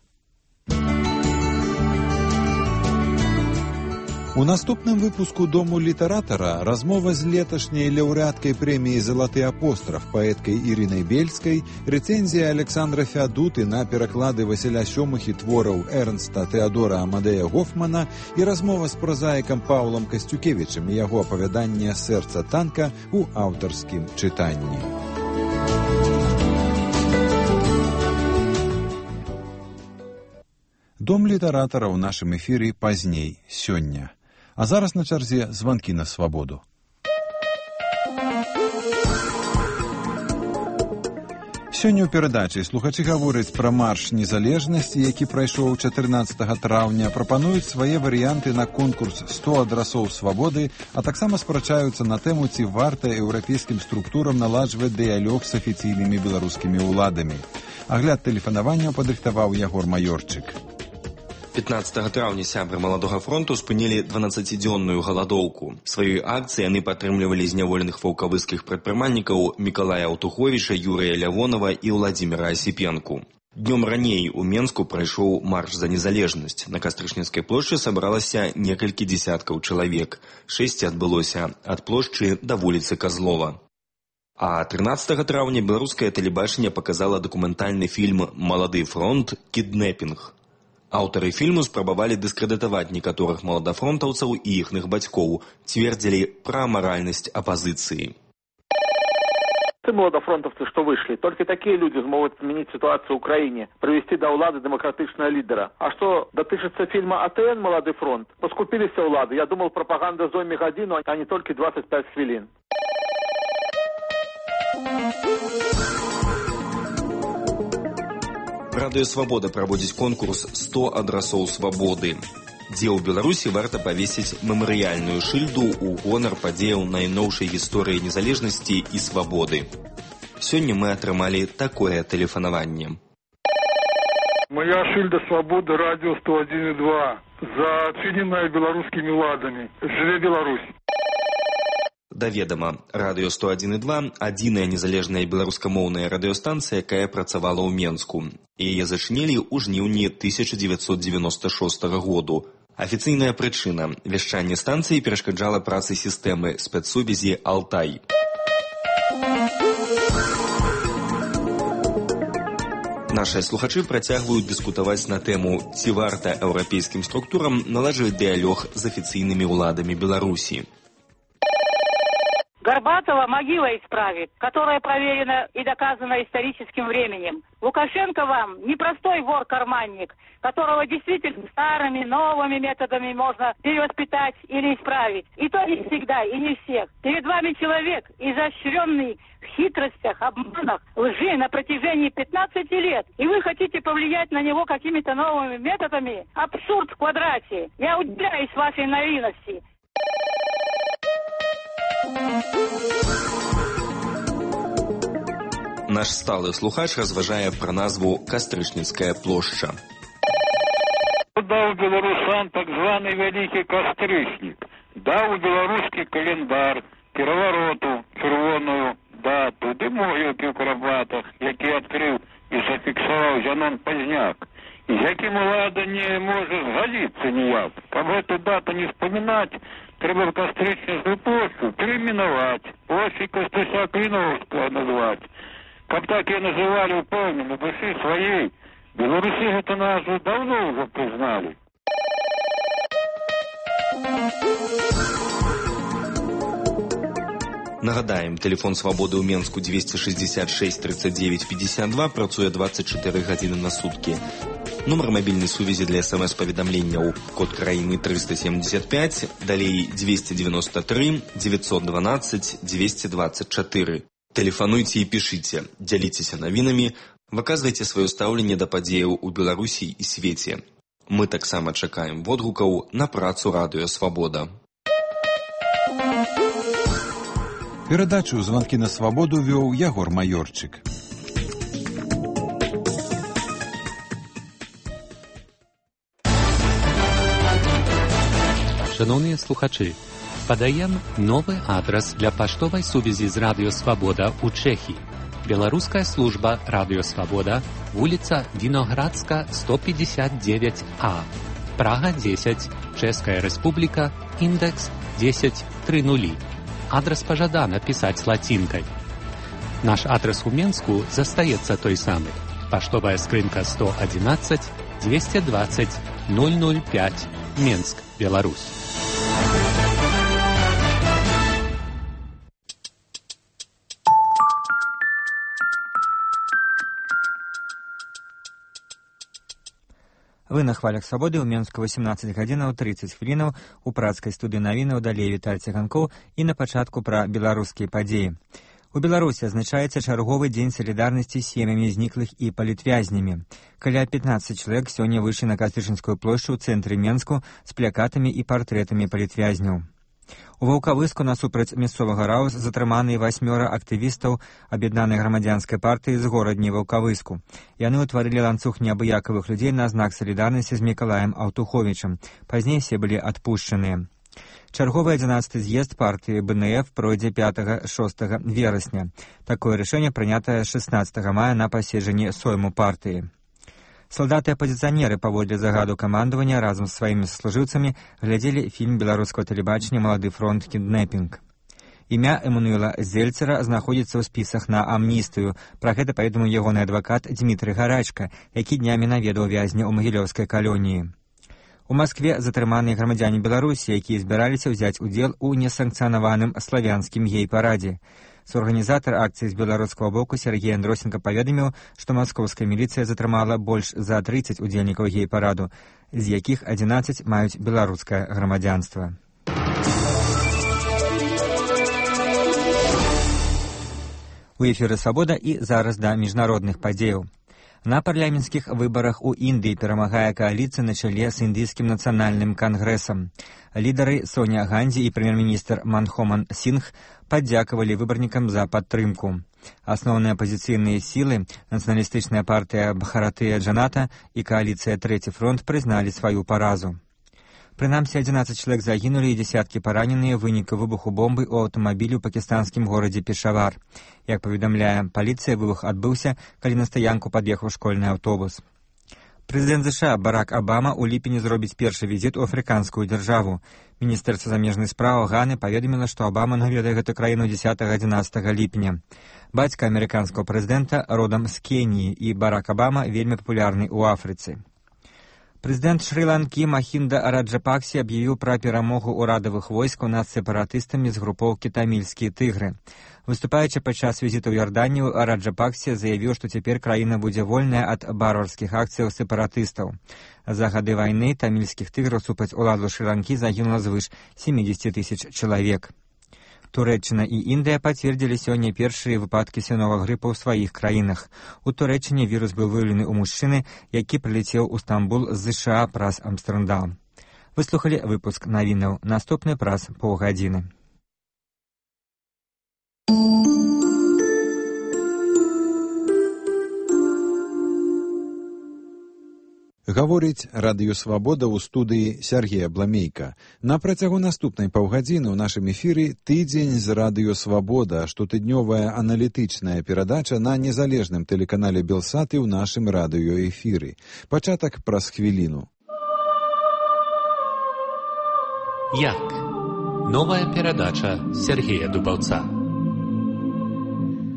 У наступным выпуску «Дому літаратара» размова з леташняй лаўрэаткай прэміі «Залаты апостраф» паэткай Ірынай Бельскай, рэцэнзія Александра Феадуты на пераклады Васіля Сёмахі твораў Эрнста Тэадора Амадэя Гофмана і размова з празаікам Паўлам Касцюкевічам і яго апавяданне «Сэрца танка» у аўтарскім чытанні. «Дом літаратара» ў нашым эфіры пазней, сёння. А зараз на чарзе званкі на свабоду. Сёння ў перадачы слухачы гавораць пра марш незалежнасці, які прайшоў чатырнаццатага траўня, прапануюць свае варыянты на конкурс сто адрасоў свабоды, а таксама спрачаюцца на тэму, ці варта еўрапейскім структурам наладжваць дыялог з афіцыйнымі беларускімі ўладамі. Агляд тэлефанавання падрыхтаваў Ягор Маёрчык. пятнаццатага траўня сябры маладога фронту спынілі дванаццацідзённую галадоўку. Сваёй акцыяй яны падтрымлівалі зняволеных ваўкавыскіх прадпрымальнікаў Мікалая Аўтуховіча, Юрыя Лявонава і Владзіміра Асіпенку. Днём раней у Менску прайшоў марш за незалежнасць. На Кастрычніцкай плошчы сабралася некалькі дзесяткаў чалавек. Шэсце адбылося ад плошчы да вуліцы Казлова. А трынаццатага траўня беларускае тэлебачанне паказала дакументальны фільм «Малады фронт. Кіднэпінг». Аўтары фільму спрабавалі дыскрэдытаваць некаторых маладафронтаўцаў і іхных бацькоў, цвердзілі пра амаральнасць апазіцыі. Те молодофронтовцы, что вышли, только такие люди смогут изменить ситуацию в Украине, привести до улады демократичного лидера. А что дотычется фильма АТН «Молодый фронт», поскупились улады. Я думал, пропаганда зойме годину, а не только двадцать пять хвилин. Радыё Свабода праводзіць конкурс сто адрасоў свабоды, дзе ў Беларусі варта павесіць мемарыяльную шыльду ў гонар падзеяў найноўшай гісторыі незалежнасці і свабоды. Сёння мы атрымалі такое тэлефанаванне. Моя шыльда свабоды, радио сто один и два, зачыненая беларускімі ўладамі. Жыве Беларусь! Да ведама, радыё сто один и два – адзіная незалежная беларускамоўная радыёстанцыя, якая працавала ў Менску. Яе зачынілі ў жніўні тысяча дзевяцьсот дзевяноста шостага году. Афіцыйная прычына – вяшчанне станцыі перашкаджала працы сістэмы спецсувязі «Алтай». Нашыя слухачы працягваюць дыскутаваць на тэму, ці варта еўрапейскім структурам наладжваць дыялог з афіцыйнымі ўладамі Беларусі. Горбатова могила исправит, которая проверена и доказана историческим временем. Лукашенко вам не простой вор-карманник, которого действительно старыми, новыми методами можно перевоспитать или исправить. И то не всегда, и не всех. Перед вами человек, изощренный в хитростях, обманах, лжи на протяжении пятнадцати лет. И вы хотите повлиять на него какими-то новыми методами? Абсурд в квадрате. Я удивляюсь вашей наивности. Наш сталы слухач разважае пра назву Кастрычніцкая плошча. Даў беларусам так званы вялікі кастрычнік, даў беларускі календар, перавароту, чырвоную дату, ды могілкі ў карабатах, які адкрыў і зафіксаваў Зянон Пазняк, і з якім улада не можа згадзіцца ніяк. Каб гэту дату не спамінаць, трэба Кастрычніцкую плошчу перайменаваць, плошчай Кастрыча Кліновская назваць. Каб так і называлі ўпэўнена душы сваей, беларусы гэту назву даўно ўжо прызналі. Нагадаем, телефон «Свободы» ў Менску двести шестьдесят шесть тридцать девять пятьдесят два працуе двадцать четыре гадзіны на суткі. Нумар мабільнай сувязі для смс-паведамленняў код краіны триста семьдесят пять, далей двести девяносто три девятьсот двенадцать двести двадцать четыре. Тэлефануйце і пішыце, дзяліцеся навінамі, выказвайце сваё стаўленне да падзеяў у Беларусі і свеце. Мы таксама чакаем водгукаў на працу радыё «Свабода». Перадачу «Званкі на свабоду» вёў Ягор Майорчык. Шановні слухачі, подаем новый адрес для поштовой сувязі з Радио Свобода у Чехии. Белорусская служба Радио Свобода, улица Виноградска, сто пятьдесят девять А, Прага десять, Чешская Республика, индекс десять тридцать. Адрес пожадано писать латинкой. Наш адрес у Менску застаецца той самый. Поштовая скрынка сто одиннадцать двести двадцать ноль ноль пять, Менск, Беларусь. Вы на хвалях свабоды ў Менску восемнадцать гадзінаў тридцать хвілінаў у працкай студыі навінаў далей Віталь Ціганкоў і на пачатку пра беларускія падзеі. У Беларусі адзначаецца чарговы дзень салідарнасці з сем'ямі зніклых і палітвязнямі. Каля пятнадцать чалавек сёння выйшлі на Кастрычынскую плошчу ў цэнтры Менску з плакатамі і партрэтамі палітвязняў. У Ваўкавыску насупраць мясцовага РАУС затрыманыя васьмёра актывістаў аб'яднанай грамадзянскай партыі з горадні Ваўкавыску. Яны ўтварылі ланцуг неабыякавых людзей на знак салідарнасці з Мікалаем Аўтуховічам. Пазней все былі адпушчаныя. Чарговы адзінаццаты з'езд партыі БНФ пройдзе пятага-шостага верасня. Такое рашэнне прынятае шестнадцатага мая на паседжанні сойму партыі. Салдаты-апозіцыянеры паводле загаду камандавання разам з сваімі служыўцамі глядзелі фільм беларускага тэлебачання «Малады фронт. Кіднэпінг». Імя Эммануэла Зельцера знаходзіцца ў спісах на амністыю. Пра гэта паведаміў ягоны адвакат Дмітрый Гарачка, які днямі наведаў вязня ў магілёўскай калоніі. У Маскве затрыманыя грамадзяне Беларусі, якія збіраліся ўзяць удзел у несанкцыянаваным славянскім гей-парадзе. Суорганізатар акцыі з беларускага боку Сергей Андросенко паведаміў, што маскоўская міліцыя затрымала больш за тридцать удзельнікаў гей-параду, з якіх адзінаццаць маюць беларускае грамадзянства. У эфіры «Свабода» і зараз да міжнародных падзеяў. На парламенцкіх выбарах у Індыі перамагае кааліцыя на чале з індыйскім нацыянальным кангрэсам. Лідары Соня Ганді і прэм'ер-міністр Манхоман Сінгх падзякавалі выбарнікам за падтрымку. Асноўныя апазіцыйныя сілы, нацыяналістычная партыя Бхаратыя Джаната і кааліцыя Трэці фронт прызналі сваю паразу. Прынамсі, адзінаццаць чалавек загінулі і дзесяткі параненыя ў выніку выбуху бомбы ў аўтамабілі ў пакістанскім горадзе Пешавар. Як паведамляе паліцыя, выбух адбыўся, калі на стаянку пад'ехаў школьны аўтобус. Прэзідэнт ЗША Барак Абама ў ліпені зробіць першы візіт у афрыканскую дзяржаву. Міністэрства замежнай справы Ганы паведаміла, што Абама наведае гэту краіну дзесятага-адзінаццатага ліпеня. Бацька амерыканскага прэзідэнта родам з Кеніі, і Барак Абама вельмі папулярны ў Афрыцы. Прэзідэнт Шры-Ланкі Махінда Раджапаксе аб'явіў пра перамогу ўрадавых войскаў над сепаратыстамі з групоўкі тамільскія тыгры. Выступаючы падчас візіту ў Ярданію, Раджапаксе заявіў, што цяпер краіна будзе вольная ад варварскіх акцыяў сепаратыстаў. За гады вайны тамільскіх тыграў супраць уладу Шры-Ланкі загінула звыш семьдесят тысяч чалавек. Турэччына і Індыя пацвердзілі сёння першыя выпадкі свіновага грыпа ў сваіх краінах. У Турэччыне вірус быў выяўлены ў мужчыны, які прылецеў у Стамбул з ЗША праз Амстэрдам. Выслухалі выпуск навінаў. Наступны праз паўгадзіны. Гаворыць радыё «Свабода» ў студыі Сергея Бламейка. На працягу наступнай паўгадзіны ў нашым эфіры «Тыдзень з радыё «Свабода», штотыднёвая аналітычная перадача на незалежным тэлеканале «Белсат» і ў нашым радыёэфіры. Пачатак праз хвіліну. Як? Новая перадача Сергея Дубаўца.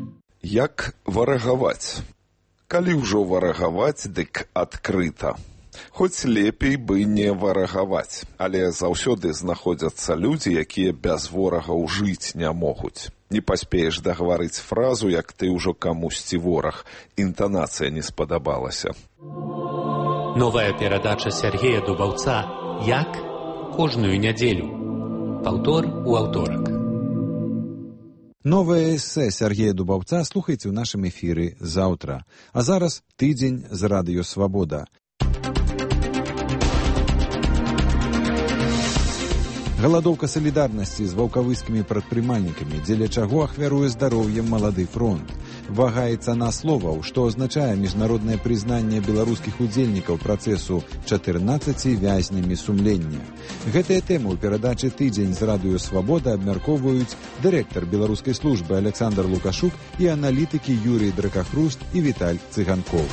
Як варагаваць? Калі ўжо варагаваць, дык адкрыта. Хоць лепей бы не варагаваць, але заўсёды знаходзяцца людзі, якія без ворагаў жыць не могуць. Не паспееш дагаварыць фразу, як ты ўжо камусьці вораг. Інтанацыя не спадабалася. Новая перадача Сергея Дубаўца «Як?» кожную нядзелю. Паўтор у аўторак. Новае эсэ Сергея Дубаўца слухайце ў нашым эфіры заўтра. А зараз тыдзень з радыё «Свабода». Галадоўка салідарнасці з ваўкавыскімі прадпрымальнікамі, дзеля чаго ахвяруе здароўем малады фронт. Вага і цана словаў, што азначае міжнароднае прызнанне беларускіх удзельнікаў працэсу чатырнаццаці вязнямі сумлення. Гэтыя тэмы ў перадачы «Тыдзень з радыё Свабода» абмяркоўваюць дырэктар беларускай службы Александр Лукашук і аналітыкі Юрій Дракахруст і Віталь Цыганкоў.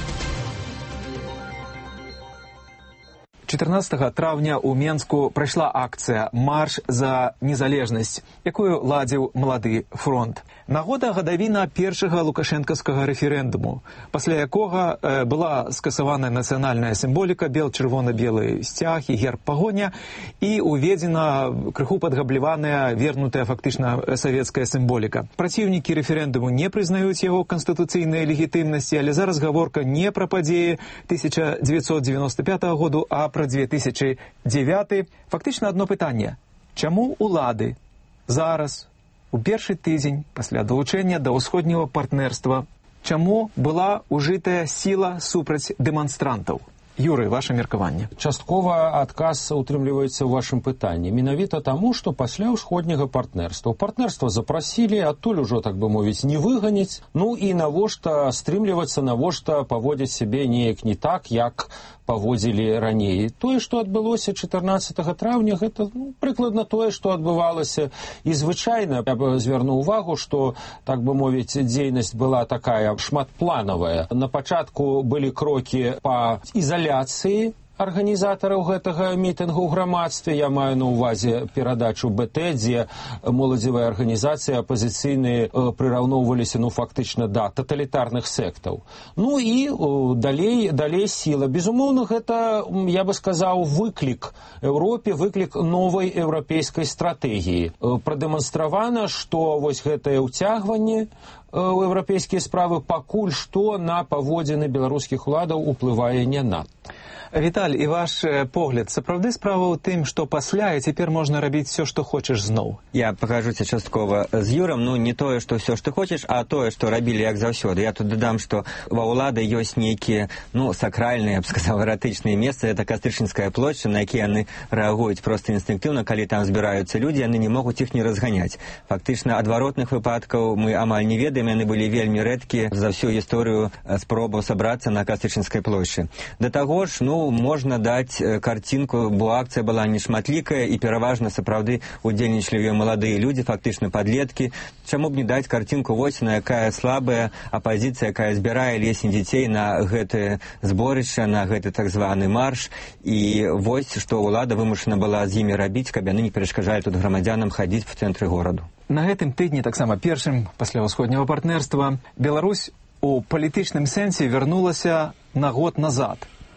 чатырнаццатага траўня ў Менску прайшла акцыя «Марш за незалежнасць», якую ладзіў малады фронт. Нагода гадавіна першага лукашэнкаўскага рэферэндуму, пасля якога э, была скасаваная нацыянальная сімволіка, бел-чырвона-белы сцяг і герб пагоня, і уведзена крыху падгабліваная, вернутая фактычна савецкая сімволіка. Праціўнікі рэферэндуму не прызнаюць яго канстытуцыйнай легітымнасці, але зараз гаворка не пра падзеі тысяча дзевяцьсот дзевяноста пятага году, а пра две тысячи девятый. Фактычна одно пытанне. Чаму улады зараз, у першы тыдзень пасля далучэння да ўсходняга партнерства, чаму была ужытая сіла супраць дэманстрантаў? Юрый, ваше меркаванне. Часткова адказ утрымліваецца ў вашым пытанні. Менавіта таму, што пасля ўсходняга партнерства. Партнерства запрасілі, адтуль ужо, так бы мовіць, не выганіць. Ну і навошта стрымлівацца, навошта паводзіць сябе неяк не так, як паводзілі раней. Тое, што адбылося чатырнаццатага траўня, гэта ну, прыкладна тое, што адбывалася. І звычайна, я б звярнуў увагу, што, так бы мовіць, дзейнасць была такая шматпланавая. На пачатку былі крокі па ізаляцыі арганізатараў гэтага мітынгу ў грамадстве. Я маю на ўвазе перадачу бэ тэ, дзе моладзевыя арганізацыі апазіцыйныя прыраўноўваліся, ну, фактычна, да таталітарных сектаў. Ну і о, далей, далей сіла. Безумоўна, гэта, я бы сказаў, выклік Еўропе, выклік новай еўрапейскай стратэгіі. Прадэманстравана, што вось гэтае ўцягванне ў еўрапейскія справы пакуль што на паводзіны беларускіх уладаў уплывае не надта. Віталь, і ваш погляд, сапраўды справа ў тым, што пасля і цяпер можна рабіць все, што хочаш зноў? Я пагажуся часткова з Юрам, ну не тое, што все, што хочаш, а тое, што рабілі як заўсёды. Я тут дадам, што ва ўлады ёсць нейкія, ну, сакральныя, я б сказаў, эратычныя месцы, это Кастрычынская плошча, на якія яны рэагуюць проста інстынктыўна, калі там збіраюцца людзі, яны не могуць іх не разганяць. Фактычна, адваротных выпадкаў мы амаль не ведаем, яны былі вельмі рэдкія за всю гісторыю спробаў сабрацца на Кастрычынскай плошчы. Да таго ж, ну, можна даць карцінку, бо акцыя была нешматлікая і пераважна сапраўды удзельнічалі ёй маладыя людзі, фактычна падлеткі. Чаму б не даць карцінку Восіна, якая слабая апазіцыя, якая збірае лесень дзяцей на гэтае зборышча, на гэты так званы марш. І вось, што ўлада вымушана была з імі рабіць, каб яны не перашкаджалі тут грамадзянам хадзіць в цэнтры гораду. На гэтым тыдні, таксама першым пасля ўсходняга партнерства, Беларусь у палітычным сэнсе вярнулася на год назад,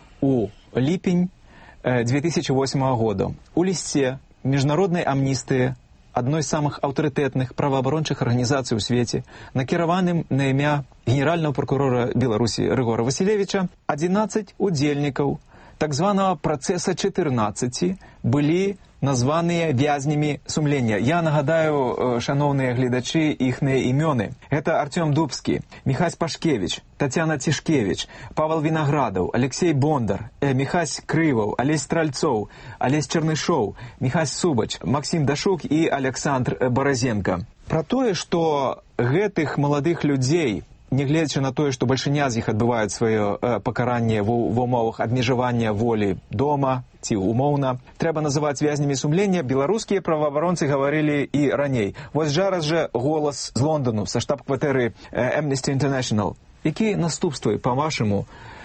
у ліпень две тысячи восьмого года. У лісце міжнароднай амністыі, адной з самых аўтарытэтных праваабарончых арганізацый у свеце, накіраваным на імя генеральнага прокурора Беларусі Рыгора Васілевіча, адзінаццаць удзельнікаў так званага працэса чатырнаццаці былі названыя вязнямі сумлення. Я нагадаю, шановныя гледачы, іхныя імёны. Гэта Артём Дубскі, Міхась Пашкевіч, Тацяна Цішкевіч, Павел Вінаградаў, Алексей Бондар, Міхась Крываў, Алесь Стральцоў, Алесь Чернышоў, Міхась Субач, Максим Дашук і Александр Баразенко. Пра тое, што гэтых маладых людзей, нягледзячы на тое, што бальшыня з іх адбываюць сваё э, пакаранне ва ўмовах абмежавання волі дома ці умоўна, трэба называць вязнямі сумлення, беларускія праваабаронцы гаварылі і раней. Вось зараз жа голас з Лондану, са штаб-кватэры э, Amnesty International. Якія наступствы, па-вашаму,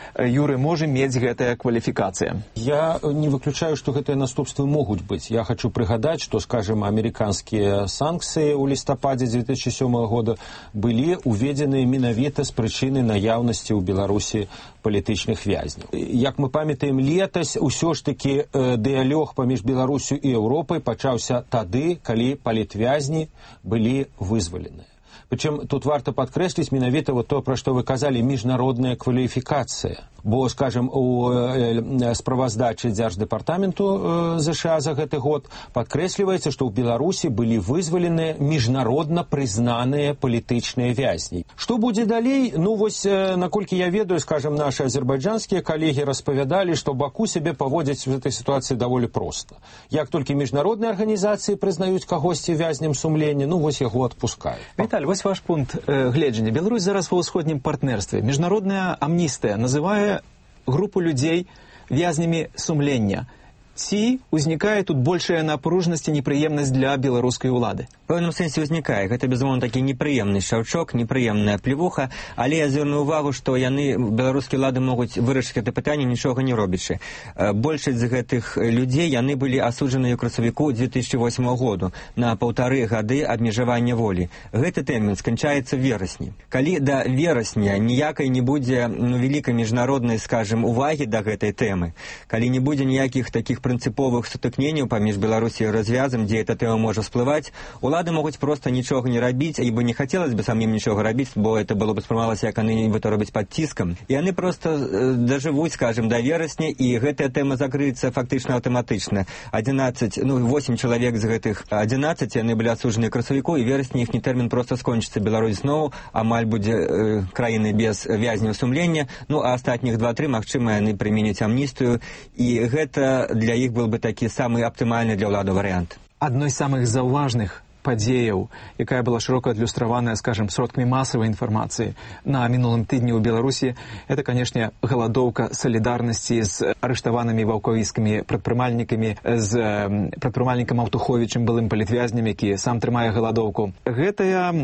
Юры, можа мець гэтая кваліфікацыя? Я не выключаю, што гэтыя наступствы могуць быць. Я хочу прыгадаць, што, скажем, амерыканскія санкцыі ў лістападзе две тысячи сёмага года былі уведзены менавіта з прычыны наяўнасці ў Беларусі палітычных вязняў. Як мы памятаем, летась усё ж такі э, дыялог паміж Беларусю і Еўропай пачаўся тады, калі палітвязні былі вызвалены. Причем тут варто подкрэсліць менавіта вот то, пра што вы казалі, міжнародная кваліфікацыя. Бо, скажем, у э, справаздачы Дзярждэпартаменту э, ЗША за гэты год падкрэсліваецца, што ў Беларусі былі вызвалены міжнародна прызнаныя палітычныя вязні. Што будзе далей? Ну, вось, э, наколькі я ведаю, скажем, наши азербайджанскія калегі распавядалі, што Баку сябе паводзіць в этой сітуацыі даволі проста. Як толькі міжнародныя арганізацыі прызнаюць кагосьці вязнем сумлення, ну, вось яго адпускаюць. Віталь, вось ваш пункт э, гледжання. Беларусь зараз ва ўсходнім партнерстве. Міжнародная амністыя называе групу людзей вязнямі сумлення. Ці узнікае тут большая напружнасць і непрыемнасць для беларускай улады? В пэўным сэнсе ўзнікае. Гэта, безумоўна, такі непрыемны шаўчок, непрыемная плевуха, але я звярну ўвагу, што яны, беларускія ўлады, могуць вырашыць гэта пытанне, нічога не робячы. Большасць з гэтых людзей, яны былі асуджаныя ў красавіку две тысячи восьмага году на паўтары гады абмежавання волі. Гэты тэрмін сканчаецца верасні. Калі да верасня ніякай не будзе ну, вялікай міжнароднай, скажем, увагі да гэтай тэмы, калі не будзе ніякіх такіх прынцыповых сутыкненняў паміж Беларусі і развязам, дзе эта тэма можа всплываць, улады могуць проста нічога не рабіць, ібо не хацелось бы самим нічога рабіць, бо это было бы спрымалася, як яны нібыта робяць пад ціскам. І яны проста э, дажывуць, скажем, да верасня, і гэтая тэма закрыецца фактычна аўтаматычна. адзінаццаць, ну, восем чалавек з гэтых адзінаццаць, яны былі асуджаны ў красавіку, і верасні іхні тэрмін проста скончыцца. Беларусь зноў амаль будзе э, краіны без вязняў сумлення, ну, а астатніх два-тры, магчыма, яны прыменяць амністыю, і гэта для іх был бы такі самы аптымальны для ўлады варыянт. Адной з самых заўважных падзеяў, якая была шырока адлюстраваная, скажем, сродкамі масавай інфармацыі на мінулым тыдні ў Беларусі, это, канешне, галадоўка салідарнасці з арыштаванымі ваўкавіскімі прадпрымальнікамі, з прадпрымальнікам Аўтуховічам, былым палітвязнем, які сам трымае галадоўку. Гэтая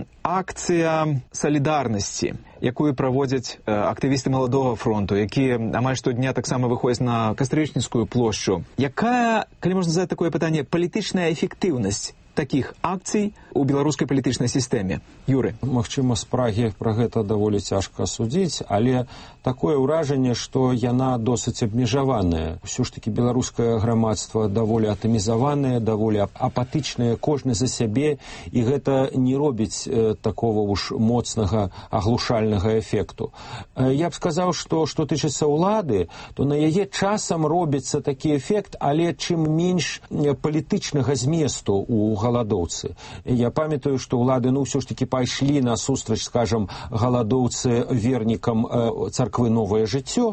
акцыя салідарнасці, якую праводзяць актывісты маладога фронту, якія амаль штодня таксама выходзяць на Кастрычніцкую плошчу. Якая, калі можна задаць такое пытанне, палітычная эфектыўнасць такіх акцый у беларускай палітычнай сістэме? Юры. Магчыма, з Прагі пра гэта даволі цяжка судзіць, але такое ўражанне, што яна досыць абмежаваная. Усё ж такі беларускае грамадства даволі атамізаванае, даволі апатычнае, кожны за сябе, і гэта не робіць э, такого уж моцнага аглушальнага эфекту. Э, я б сказаў, што што тычыцца ўлады, то на яе часам робіцца такі эфект, але чым менш палітычнага зместу у галадоўцы. Я памятаю, што ўлады, ну, ўсё ж такі пайшлі насустрач, скажам, галадоўцы вернікам э, царквы «Новае жыццё»,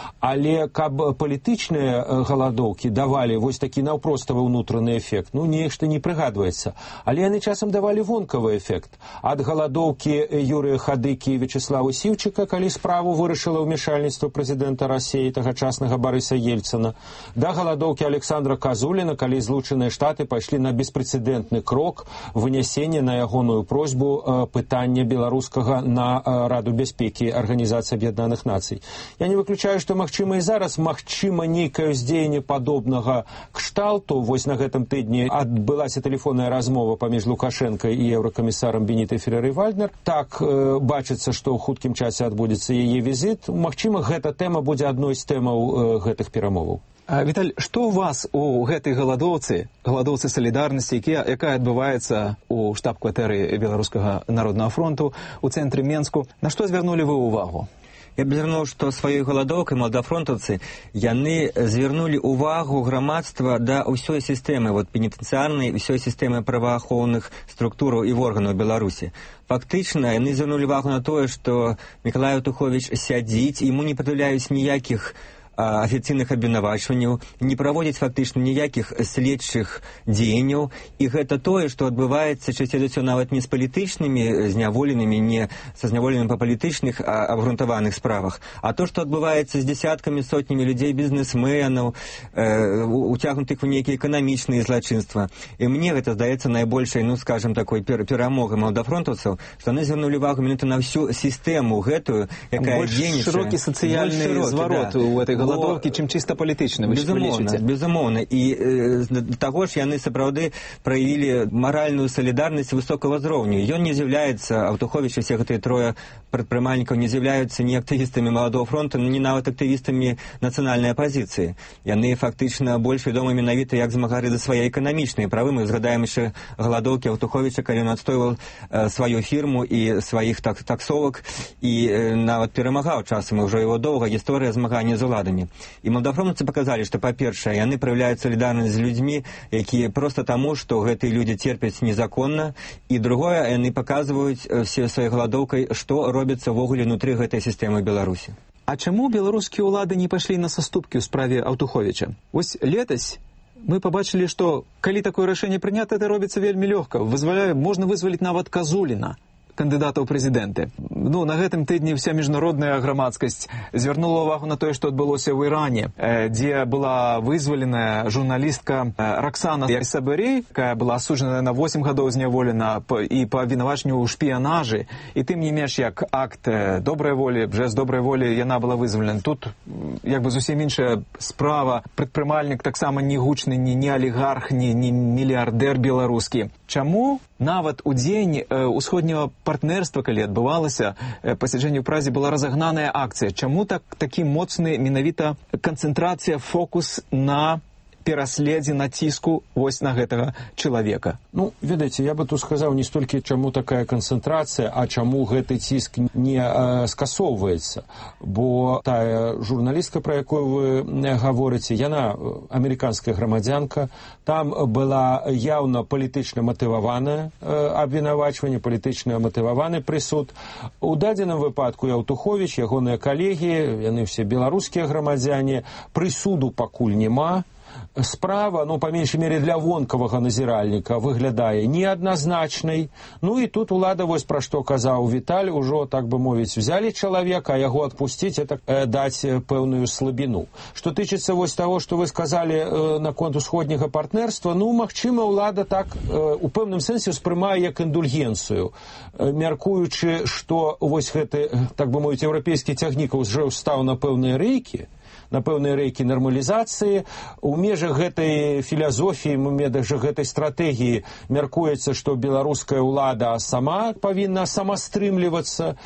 але каб палітычныя галадоўкі давалі вось такі наўпроставы ўнутраны эфект, ну, нешта не прыгадваецца. Але яны часам давалі вонкавы эфект. Ад галадоўкі Юрыя Хадыкі і Вячеслава Сіўчыка, калі справу вырашыла ўмешальніцтва прэзідэнта Расіі, тагачаснага Барыса Ельцына, да галадоўкі Александра Казуліна, калі Злучаныя Штаты пайшлі на беспрэцэдэнтны крок вынясення на ягоную просьбу пытання беларускага на Раду бяспекі Арганізацыі Аб'яднаных Нацый. Я не выключаю, што магчыма і зараз, магчыма, нейкае ўздзеянне падобнага кшталту. Вось на гэтым тыдні адбылася тэлефонная размова паміж Лукашенко і еўракамісарам Бенітай Ферреры-Вальднер. Так, э, бачыцца, што ў хуткім часе адбудзецца яе візіт. Магчыма, гэта тэма будзе адной з тэмаў э, гэтых перамоваў. А, Віталь, што у вас у гэтай галадоўцы, галадоўцы салідарнасці, якая адбываецца у штаб-кватэры Беларускага народнага фронту у цэнтры Менску, на што звярнулі вы ўвагу? Я б звярнуў, што сваёй галадоўкай маладафронтаўцы яны звярнулі ўвагу грамадства да ўсёй сістэмы, вот, пенітэнцыярнай, ўсёй сістэмы праваахоўных структураў і органаў Беларусі. Фактычна, яны звярнулі ўвагу на тое, што Мікалай Аўтуховіч сядзіць, яму не прад'яўляюць ніякіх афіцыйных абвінавачванняў, не праводзіць фактычна ніякіх следчых дзеянняў, і гэта тое, што адбываецца часцей за ўсё нават не з палітычнымі зняволенымі, не са зняволенымі па палітычных абгрунтаваных справах, а то, што адбываецца з дзесяткамі, сотнямі людзей, бізнесменаў, э, уцягнутых у нейкія эканамічныя злачынства. І мне гэта здаецца найбольшай, ну, скажем, такой пер перамогай маладафронтаўцаў, што яны звярнулі увагу менавіта на всю сістэму гэтую, якая дзейнічае. Широкі сацыяльны зварот да. у этой галадоўкі, чым чыста палітычны, вы безумоўна, безумоўна. І э, да таго ж яны сапраўды праявілі маральную салідарнасць высокага ўзроўню. Ён не з'яўляецца, Аўтуховіч і все гэтыя трое прадпрымальнікаў не з'яўляюцца ні актывістамі Маладога фронту, ні нават актывістамі нацыянальнай апазіцыі. Яны фактычна больш вядомы менавіта як змагары за свае эканамічныя правы. Мы згадаем яшчэ галадоўкі Аўтуховіча, калі ён адстойваў э, сваю фірму і сваіх так, таксовак, і э, нават перамагаў часам, і ўжо его доўга гісторыя змагання з уладамі. І маладафронтаўцы паказалі, што, па-першае, яны праяўляюць салідарнасць з людзьмі, якія проста таму, што гэтыя людзі церпяць незаконна, і другое, яны паказваюць все сваёй галадоўкай, што робіцца ўвогуле ўнутры гэтай сістэмы Беларусі. А чаму беларускія ўлады не пайшлі на саступкі ў справе Аўтуховіча? Вось летась мы побачили, что, калі такое рашэнне прынята, это робіцца вельмі лёгка. Вызваляе, можна вызваліць нават Казуліна, кандыдата ў прэзідэнты. Ну, на гэтым тыдні вся міжнародная грамадскасць звярнула ўвагу на тое, што адбылося ў Іране, дзе была вызваленая журналістка Роксана Сабырей, якая была асуджаная на восемь гадоў зняволена і па абвінавачанню ў шпіянажы. І тым не менш, як акт добрай волі, жэст добрай волі, яна была вызвалена. Тут як бы зусім іншая справа. Прадпрымальнік таксама не гучны, не, не алігарх, не, не мільярдэр беларускі. Чаму нават у дзень усходняга партнерства, калі адбывалася пасяджэнне ў Празе, была разагнаная акцыя? Чаму так такі моцны менавіта канцэнтрацыя, фокус на пераследзе, націску вось на гэтага чалавека? Ну, ведаеце, я бы тут сказаў не столькі, чаму такая канцэнтрацыя, а чаму гэты ціск не э, скасоўваецца. Бо тая журналістка, пра якую вы гаворыце, яна амерыканская грамадзянка, там была яўна палітычна матываваная э, абвінавачванне, палітычна матываваны прысуд. У дадзеным выпадку Аўтуховіч, ягоныя калегі, яны ўсе беларускія грамадзяне, прысуду пакуль няма. Справа, ну, па меншай мере для вонкавага назіральніка, выглядае неадназначнай. Ну і тут улада, вось пра што казаў Віталь, ужо, так бы мовіць, взялі чалавека, а яго адпусціць, это э, даць пэўную слабіну. Што тычыцца вось таго, што вы сказалі э, наконт усходняга партнерства, ну, магчыма, улада так э, у пэўным сэнсе ўспрымае як індульгенцыю, э, мяркуючы, што вось гэты, так бы мовіць, еўрапейскі цягнік ужо стаў на пэўныя рэйкі, на пэўныя рэйкі нармалізацыі. У межах гэтай філазофіі, у межах гэтай стратэгіі мяркуецца, што беларуская ўлада сама павінна самастрымлівацца,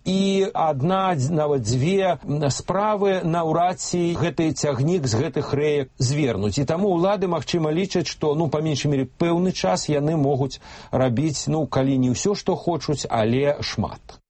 і адна, нават дзве справы наўрад ці гэты цягнік з гэтых рэек звернуць. І таму ўлады, магчыма, лічаць, што, ну, па меншай мере, пэўны час яны могуць рабіць, ну, калі не ўсё, што хочуць, але шмат.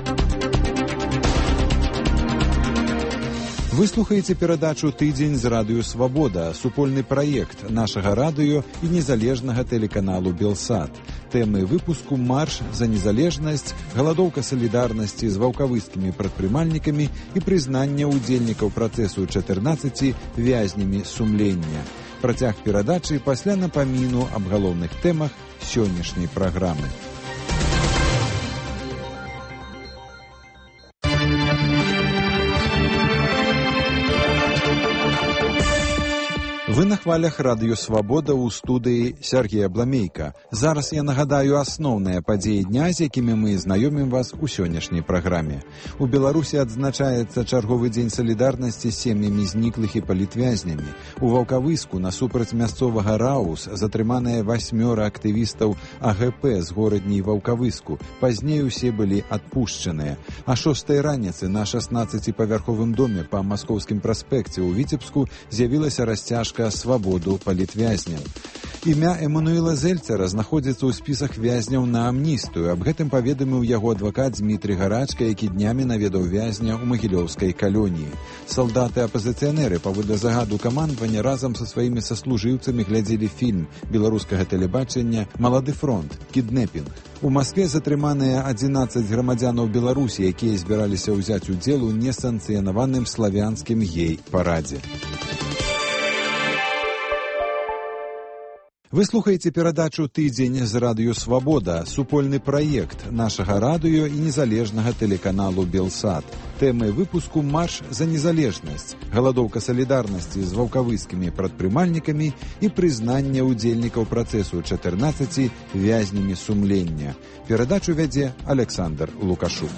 Вы слухаеце перадачу «Тыдзень з радыё Свабода», супольны праект нашага радыё і незалежнага тэлеканалу «Белсат». Тэмы выпуску «Марш за незалежнасць», галадоўка салідарнасці з ваўкавыскімі прадпрымальнікамі і прызнанне ўдзельнікаў працэсу чатырнаццаці вязнямі сумлення. Працяг перадачы пасля напаміну аб галоўных тэмах сённяшняй праграмы. Вы на хвалях радыё Свабода ў студыі Сергея Бламейка. Зараз я нагадаю асноўныя падзеі дня, з якімі мы знаёмім вас у сённяшняй праграме. У Беларусі адзначаецца чарговы дзень салідарнасці з сем'ямі зніклых і палітвязнямі. У Ваўкавыску насупраць мясцовага Раус затрыманыя васьмёра актывістаў А Г П з горадні Ваўкавыску. Пазней усе былі адпушчаныя. А шостай раніцы на шаснаццаціпавярховым доме па Маскоўскім праспекце ў Віцебску з'явілася расцяжка свабоду палітвязням. Імя Эмануэла Зельцера знаходзіцца ў спісах вязняў на амністыю. Аб гэтым паведаміў яго адвакат Дмітрий Гарачка, які днямі наведаў вязня ў магілёўскай калоніі. Салдаты-апазіцыянеры паводле загаду камандавання разам са сваімі саслужыўцамі глядзелі фільм беларускага тэлебачання «Малады фронт. Кіднэпінг». У Маскве затрыманыя адзінаццаць грамадзянаў Беларусі, якія збіраліся ўзяць удзел у несанкцыянаваным славянскім гей-парадзе. Вы слухаеце перадачу «Тыдзень з радыё Свабода», супольны праект нашага радыё і незалежнага тэлеканалу «Белсат». Тэмы выпуску «Марш за незалежнасць», галадоўка салідарнасці з ваўкавыскімі прадпрымальнікамі і прызнанне ўдзельнікаў працэсу чатырнаццаці вязнямі сумлення. Перадачу вядзе Александр Лукашук.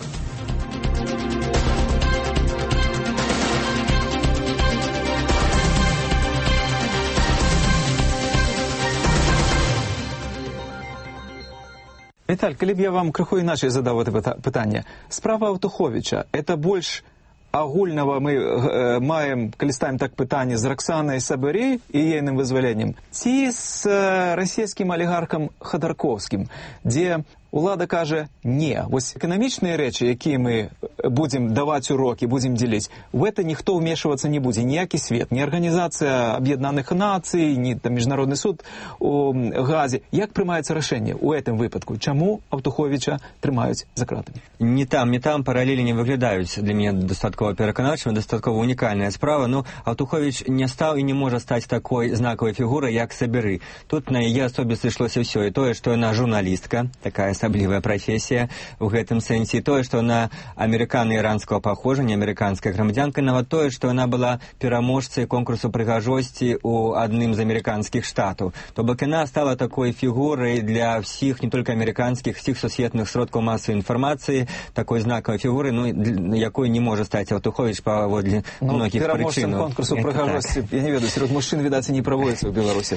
Віталь, калі б я вам крыху іначай задаў гэта пытанне. Справа Аўтуховіча, это больш агульнага мы э, маем, калі ставім так пытанне, з Роксанай Сабырей і ейным вызваленнем, ці з э, расійскім алігархам Хадарковскім, дзе улада кажа не. Вось эканамічныя рэчы, якія мы будзем даваць урокі, будзем дзеліць, в это ніхто ўмешвацца не будзе, ніякі свет, ні Арганізацыя Аб'яднаных Нацый, ні там Міжнародны суд у Газе. Як прымаецца рашэнне ў гэтым выпадку? Чаму Аўтуховіча трымаюць за кратамі? Не там, не там паралелі не выглядаюць для мяне дастаткова пераканачымі, дастаткова унікальная справа. Ну, Аўтуховіч не стаў і не можа стаць такой знакавай фігурай, як Саберы. Тут на яе асобе сышлося ўсё, і тое, што яна журналістка, такая асаблівая прафесія ў гэтым сэнсе, тое, што яна амерыкана-іранскага паходжання, амерыканская грамадзянка, нават тое, што яна была пераможцай конкурсу прыгажосці ў адным з амерыканскіх штатаў. То бок яна стала такой фігурай для ўсіх, не толькі амерыканскіх, усіх сусветных сродкаў масавай інфармацыі, такой знакавай фігуры, ну, якой не можа стаць Аўтуховіч паводле ну, многіх прычын. Пераможцам конкурсу прыгажосці, я не ведаю, сярод мужчын, відаць, не праводзіцца ў Беларусі.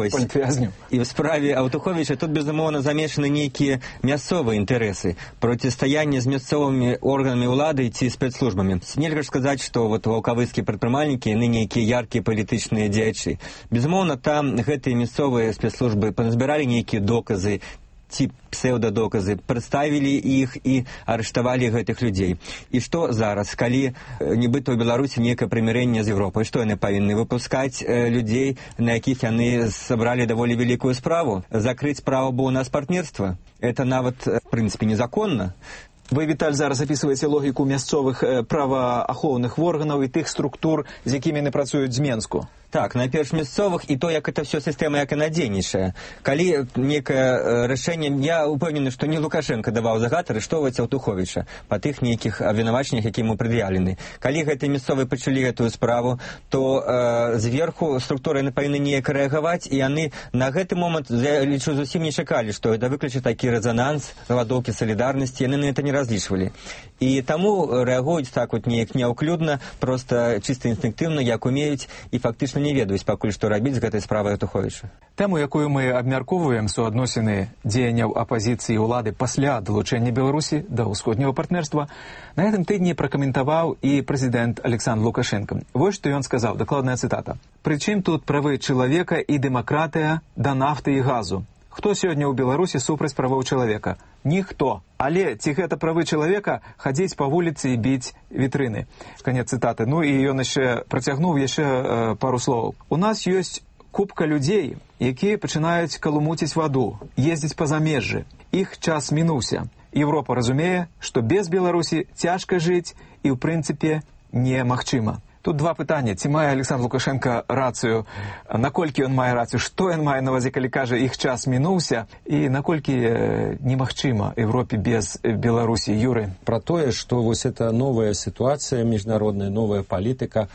І ў справе Аўтуховіча тут, безумоўна, замешаны нейкія мясцовыя інтарэсы, процістаянне з мясцовымі органамі ўлады ці спецслужбамі. Нельга ж сказаць, што вот ваўкавыскія прадпрымальнікі, яны нейкія яркія палітычныя дзеячы. Безумоўна, там гэтыя мясцовыя спецслужбы паназбіралі нейкія доказы, ці псеўдадоказы, прадставілі іх і арыштавалі гэтых людзей. І што зараз, калі нібыта ў Беларусі нейкае прымірэнне з Европай, што яны павінны выпускаць людзей, на якіх яны сабралі даволі вялікую справу? Закрыць справу, бо у нас партнерства? Это нават, в прынцыпе, незаконна. Вы, Віталь, зараз апісваеце логіку мясцовых праваахоўных органаў і тых структур, з якімі яны працуюць з Менску. Так, найперш мясцовых і то, як это все сістэма, як яна дзейнічае. Калі некае рашэнне, я упэўнены, што не Лукашенко даваў загад арыштоўваць Аўтуховіча па тых нейкіх абвінавачаннях, якія яму прад'яўлены. Калі гэтыя мясцовыя пачалі гэтую справу, то э, зверху структуры яны павінны неяк рэагаваць, і яны на гэты момант, я лічу, зусім не чакалі, што это выкліча такі рэзананс, галадоўкі салідарнасці, яны на это не разлічвалі. І таму рэагуюць так вот неяк няўклюдна, проста чыста інстынктыўна, як умеюць, і фактычна не ведаюць пакуль што рабіць з гэтай справай Аўтуховіча. Тэму, якую мы абмяркоўваем, суадносіны дзеянняў апазіцыі і ўлады пасля далучэння Беларусі да ўсходняга партнерства, на гэтым тыдні пракаментаваў і прэзідэнт Александр Лукашенко. Вось што ён сказаў, дакладная цытата. «Прычым тут правы чалавека і дэмакратыя да нафты і газу? Хто сёння ў Беларусі супраць правоў чалавека? Ніхто. Але ці гэта правы чалавека хадзіць па вуліцы і біць вітрыны?» Канец цытаты. Ну і ён яшчэ працягнуў яшчэ э, пару словаў. У нас ёсць купка людзей, якія пачынаюць калумуціць ваду, ездзіць па замежжы. Іх час мінуўся. Европа разумее, што без Беларусі цяжка жыць і ў прынцыпе немагчыма. Тут два пытання. Ці мае Александр Лукашенко рацыю? Наколькі ён мае рацыю? Што ён мае на ўвазе, калі кажа, іх час мінуўся? І наколькі э, немагчыма Европе без Беларусі? Юры? Про тое, што вось эта новая сітуацыя міжнародная, новая палітыка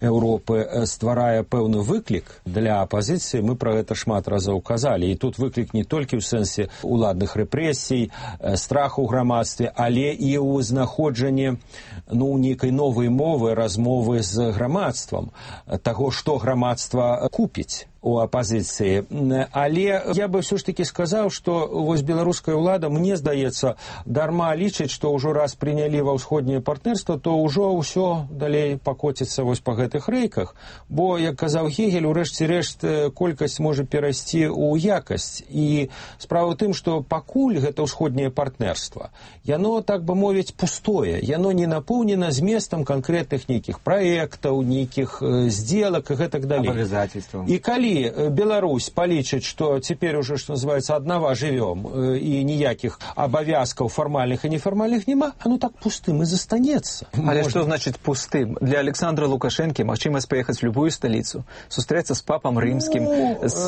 Европы стварае пэўны выклік для апазіцыі. Мы про гэта шмат разоў казалі. І тут выклік не толькі ў сэнсе уладных рэпрэсій, страху ў грамадстве, але і ў знаходжанні ну, нейкай новай мовы, размовы з грамадствам, таго, што грамадства купіць. у апазіцыі. Але я бы ўсё ж такі сказаў, што вось беларуская ўлада, мне здаецца, дарма лічыць, што ўжо раз прынялі ва ўсходняе партнерства, то ўжо ўсё далей пакоціцца вось па гэтых рэйках. Бо, як казаў Гегель, у рэшце рэшт колькасць можа перайсці ў якасць. І справа ў тым, што пакуль гэта ўсходняе партнерства, яно, так бы мовіць, пустое. Яно не напоўнена зместам канкрэтных нейкіх праектаў, нейкіх сделак і гэтак далей. Абавязательстваў. І калі Беларусь палічыць, што цяпер уже, што называецца, аднава жывём, і ніякіх абавязкаў фармальных і нефармальных няма, оно так пустым і застанецца. Але што значыць пустым? Для Александра Лукашэнкі магчымасць паехаць в любую сталіцу, сустрэцца з папам рымскім, ну, з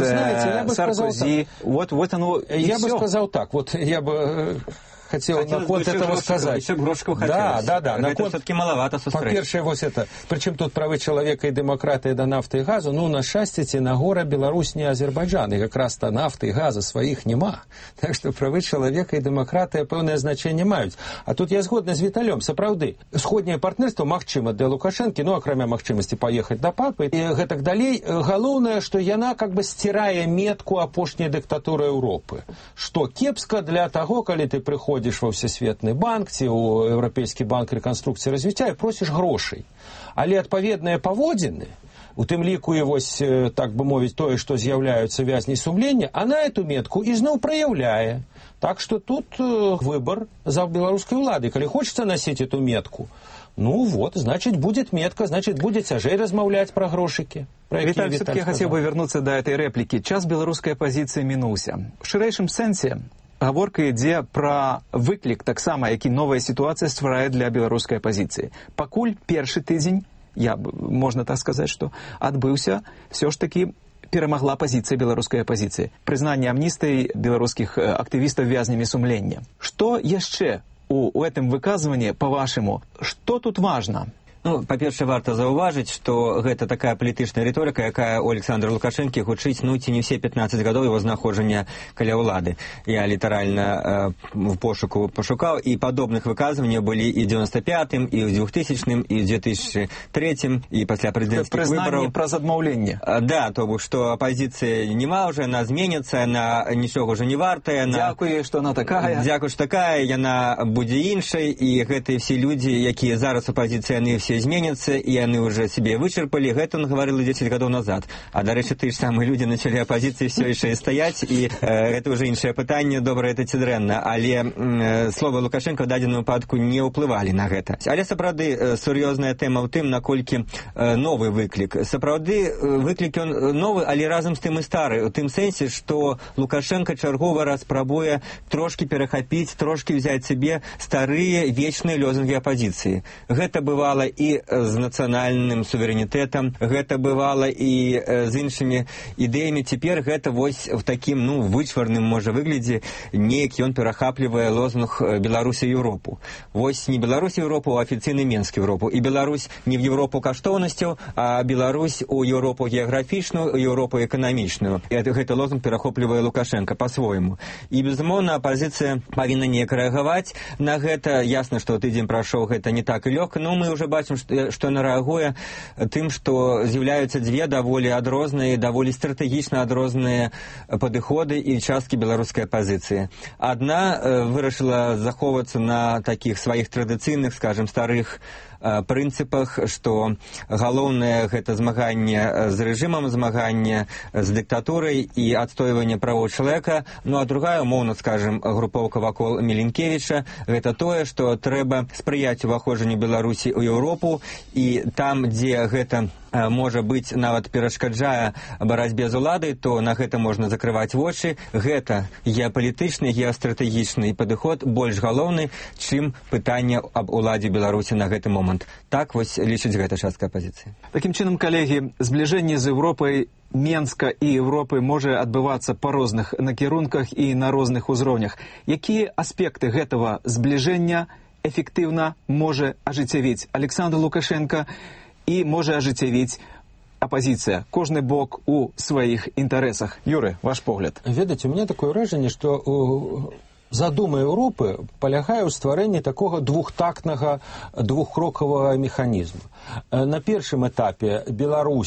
Саркозі. Вот, вот оно і я всё. бы сказал так, вот я бы... хотел на код этого сказать. Еще грошков да, да, да. На код все-таки маловато сустрэць. По-першае, вот это. Причем тут правы человека и демократии до нафты и газу. Ну, на счастье, ці на гора Беларусь не Азербайджан. И как раз-то нафты и газа своих нема. Так что правы человека и демократия пэўнае значение маюць. А тут я згодна з Віталём. Сапраўды, сходняе партнерство магчыма для Лукашэнкі, ну, акрамя магчымасці поехать до папы. И гэтак далей. Галоўнае, что яна как бы стирае метку апошняй дыктатуры Европы. Что кепска для того, калі ты приходишь ва Всесветны банк ці ў Еўрапейскі банк рэканструкцыі і развіцця і просіш грошай. Але адпаведныя паводзіны, у тым ліку і вось, так бы мовіць, тое, што з'яўляюцца вязні сумлення, она эту метку ізноў праяўляе. Так што тут выбор за беларускай улады. Калі хочется носить эту метку, ну вот, значит, будет метка, значит, будет цяжэй размаўляць пра грошыкі. Виталий, все-таки я хотел бы вернуться до этой реплики. Час беларускай апозіцыі мінуўся. В шырэйшым сэнсе гаворка ідзе пра выклік таксама, які новая сітуацыя стварае для беларускай апазіцыі. Пакуль першы тыдзень, я, можна так сказаць, што адбыўся, все ж такі перамагла пазіцыя беларускай апазіцыі. Прызнанне амністыі беларускіх актывістаў вязнямі сумлення. Што яшчэ у, у гэтым выказванні, па-вашаму, што тут важна? Ну, па-першае, варта заўважыць, што гэта такая палітычная рыторыка, якая у Александра Лукашэнкі гучыць, ну, ці не все пятнадцать гадоў яго знаходжання каля ўлады. Я літаральна э, в пошуку пошукаў, і падобных выказванняў былі і ў девяносто пятым, і ў двухтысячным, і ў две тысячи третьем, і пасля прэзідэнцкіх выбараў. Прызнанне праз адмаўленне. Да, то бок, што апазіцыя нема ўжо, яна зменіцца, яна нічога ўжо не вартая. Яна... Дзякуе, што яна такая. Дзякуй, што такая, яна будзе іншай, і гэтыя все людзі, якія зараз апазіцыя, яны все зменятся, и они уже себе вычерпали. Это он говорил десять годов назад. А, до речі, ті ж самі люди начали опозиции все еще стоять, и э, это уже іншае пытанне, добра это ці дрэнна. Але э, словы Лукашенко в дадзеным выпадку не ўплывалі на гэта. Але сапраўды э, сур'ёзная тэма ў тым, наколькі э, новы выклік. Сапраўды э, выклік ён новы, але разам з тым і стары. У тым сэнсе, што Лукашенко чарговы раз спрабуе трошки перахапіць, трошки взяць себе старыя вечныя лозунгі апозіцыі. Гэта бывала і з нацыянальным суверэнітэтам, гэта бывала і з іншымі ідэямі. Цяпер гэта вось в такім, ну, вычварным, можа, выглядзе, неяк ён перахаплівае лозунг Беларусі Еўропу. Вось не Беларусь Еўропу, а афіцыйны Менск Еўропу. І Беларусь не в Еўропу каштоўнасцяў, а Беларусь у Еўропу геаграфічную, у Еўропу эканамічную. І гэты лозунг перахоплівае Лукашенко па-свойму. І, безумоўна, апазіцыя павінна неяк рэагаваць на гэта. Ясна, што тыдзень прайшоў, гэта не так і лёгка, но мы ўжо бачым, што яна рэагуе тым, што з'яўляюцца дзве даволі адрозныя, даволі стратэгічна адрозныя падыходы і часткі беларускай апазіцыі. Адна вырашыла захоўвацца на такіх сваіх традыцыйных, скажем, старых прынцыпах, што галоўнае гэта змаганне з рэжымам, змаганне з дыктатурай і адстойванне правоў чалавека. Ну а другая, умоўна скажем, групоўка вакол Міленкевіча, гэта тое, што трэба спрыяць уваходжанню Беларусі ў Еўропу, і там, дзе гэта можа быць, нават перашкаджае барацьбе з уладай, то на гэта можна закрываць вочы. Гэта геапалітычны, геастратэгічны падыход больш галоўны, чым пытанне аб уладзе Беларусі на гэты момант. Так вось лічыць гэта частка апазіцыі. Такім чынам, калегі, збліжэнне з Еўропай, Менска і Еўропы можа адбывацца па розных накірунках і на розных узроўнях. Якія аспекты гэтага збліжэння эфектыўна можа ажыццявіць Александр Лукашенко і можа ажыццявіць апозіцыя, кожны бок у сваіх інтарэсах? Юры, ваш погляд. Ведаеце, у меня такое ўражанне, што задума Еўропы палягае ў стварэнні такога двухтактнага, двухкрокавага механізму. На першым этапе Беларусь,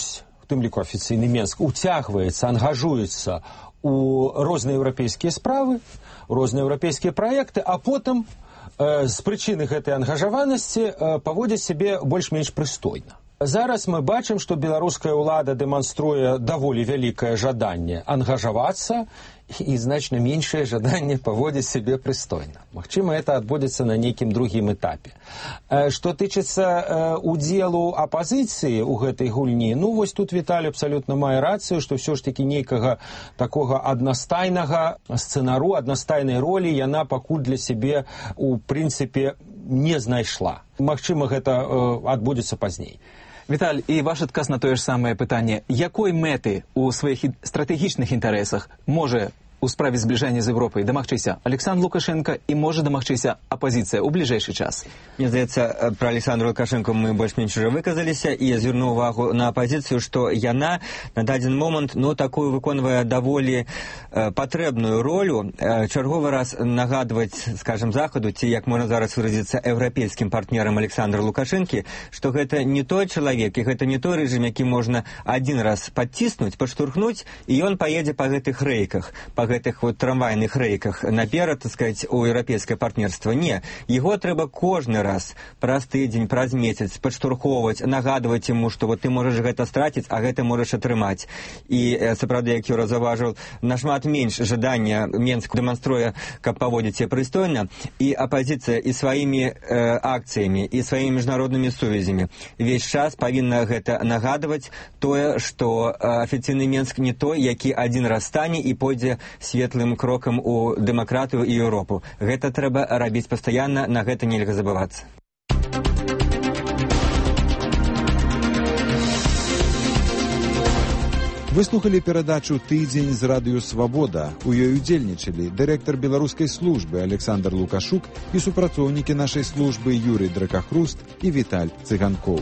у тым ліку афіцыйны Менск, уцягваецца, ангажуецца у розныя еўрапейскія справы, розныя еўрапейскія праекты, а потым э, з прычыны гэтай ангажаванасці э, паводзіць сябе больш-менш прыстойна. Зараз мы бачым, што беларуская ўлада дэманструе даволі вялікае жаданне ангажавацца і значна меншае жаданне паводзіць сябе прыстойна. Магчыма, это адбудзецца на нейкім другім этапе. Што тычыцца удзелу апазіцыі ў гэтай гульні, ну вось тут Віталій абсалютна мае рацыю, што ўсё ж такі нейкага такога аднастайнага сцэнару, аднастайнай ролі яна пакуль для сябе у прынцыпе не знайшла. Магчыма, гэта адбудзецца пазней. Віталь, і ваш адказ на тое ж самае пытанне. Якой мэты ў сваіх стратэгічных інтарэсах можа у справе збліжання з Европай дамагчыся Александр Лукашенко і можа дамагчыся апозіцыя ў бліжэйшы час? Мне здаецца, пра Александра Лукашенко мы больш-менш уже выказаліся, і я звярну увагу на апозіцыю, што яна на дадзены момант, ну, такую выконвае даволі э, патрэбную ролю, э, чарговы раз нагадваць, скажем, Захаду, ці, як можна зараз выразіцца, еўрапейскім партнерам Александра Лукашэнкі, што гэта не той чалавек, і гэта не той рэжым, які можна адзін раз падціснуць, падштурхнуць, і ён паедзе па гэтых рэйках, па гэтых вот трамвайных рэйках наперад, так сказать, у еўрапейскае партнерства. Не. Его трэба кожны раз праз тыдзень, праз месяц падштурхоўваць, нагадваць яму, што вот ты можаш гэта страціць, а гэта можаш атрымаць. І сапраўды, як Юра заўважыў, нашмат менш жадання Менск дэманструе, каб паводзіць прыстойна, і апазіцыя і сваімі э, акцыямі, і сваімі міжнароднымі сувязямі увесь час павінна гэта нагадваць тое, што э, афіцыйны Менск не той, які адзін раз стане і пойдзе светлым крокам у дэмакратыю і Еўропу. Гэта трэба рабіць пастаянна, на гэта нельга забывацца. Вы слухали перадачу «Тыдзень з радыё Свабода». У ёй удзельнічалі дырэктар беларускай службы Александр Лукашук і супрацоўнікі нашай службы Юрый Дракахруст і Віталь Цыганкоў.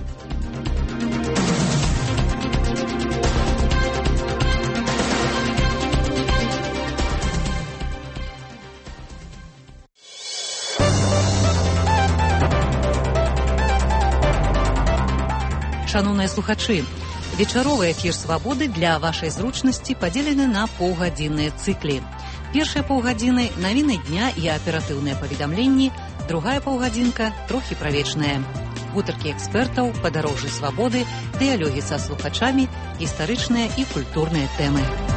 Шановныя слухачы, вечаровы эфір «Свабоды» для вашай зручнасці падзелены на паўгадзінныя цыклі. Першыя паўгадзіны – навіны дня і аператыўныя паведамленні, другая паўгадзінка – трохі правечная. Гутаркі экспертаў, падарожжы свабоды, дыялогі са слухачамі, гістарычныя і культурныя тэмы.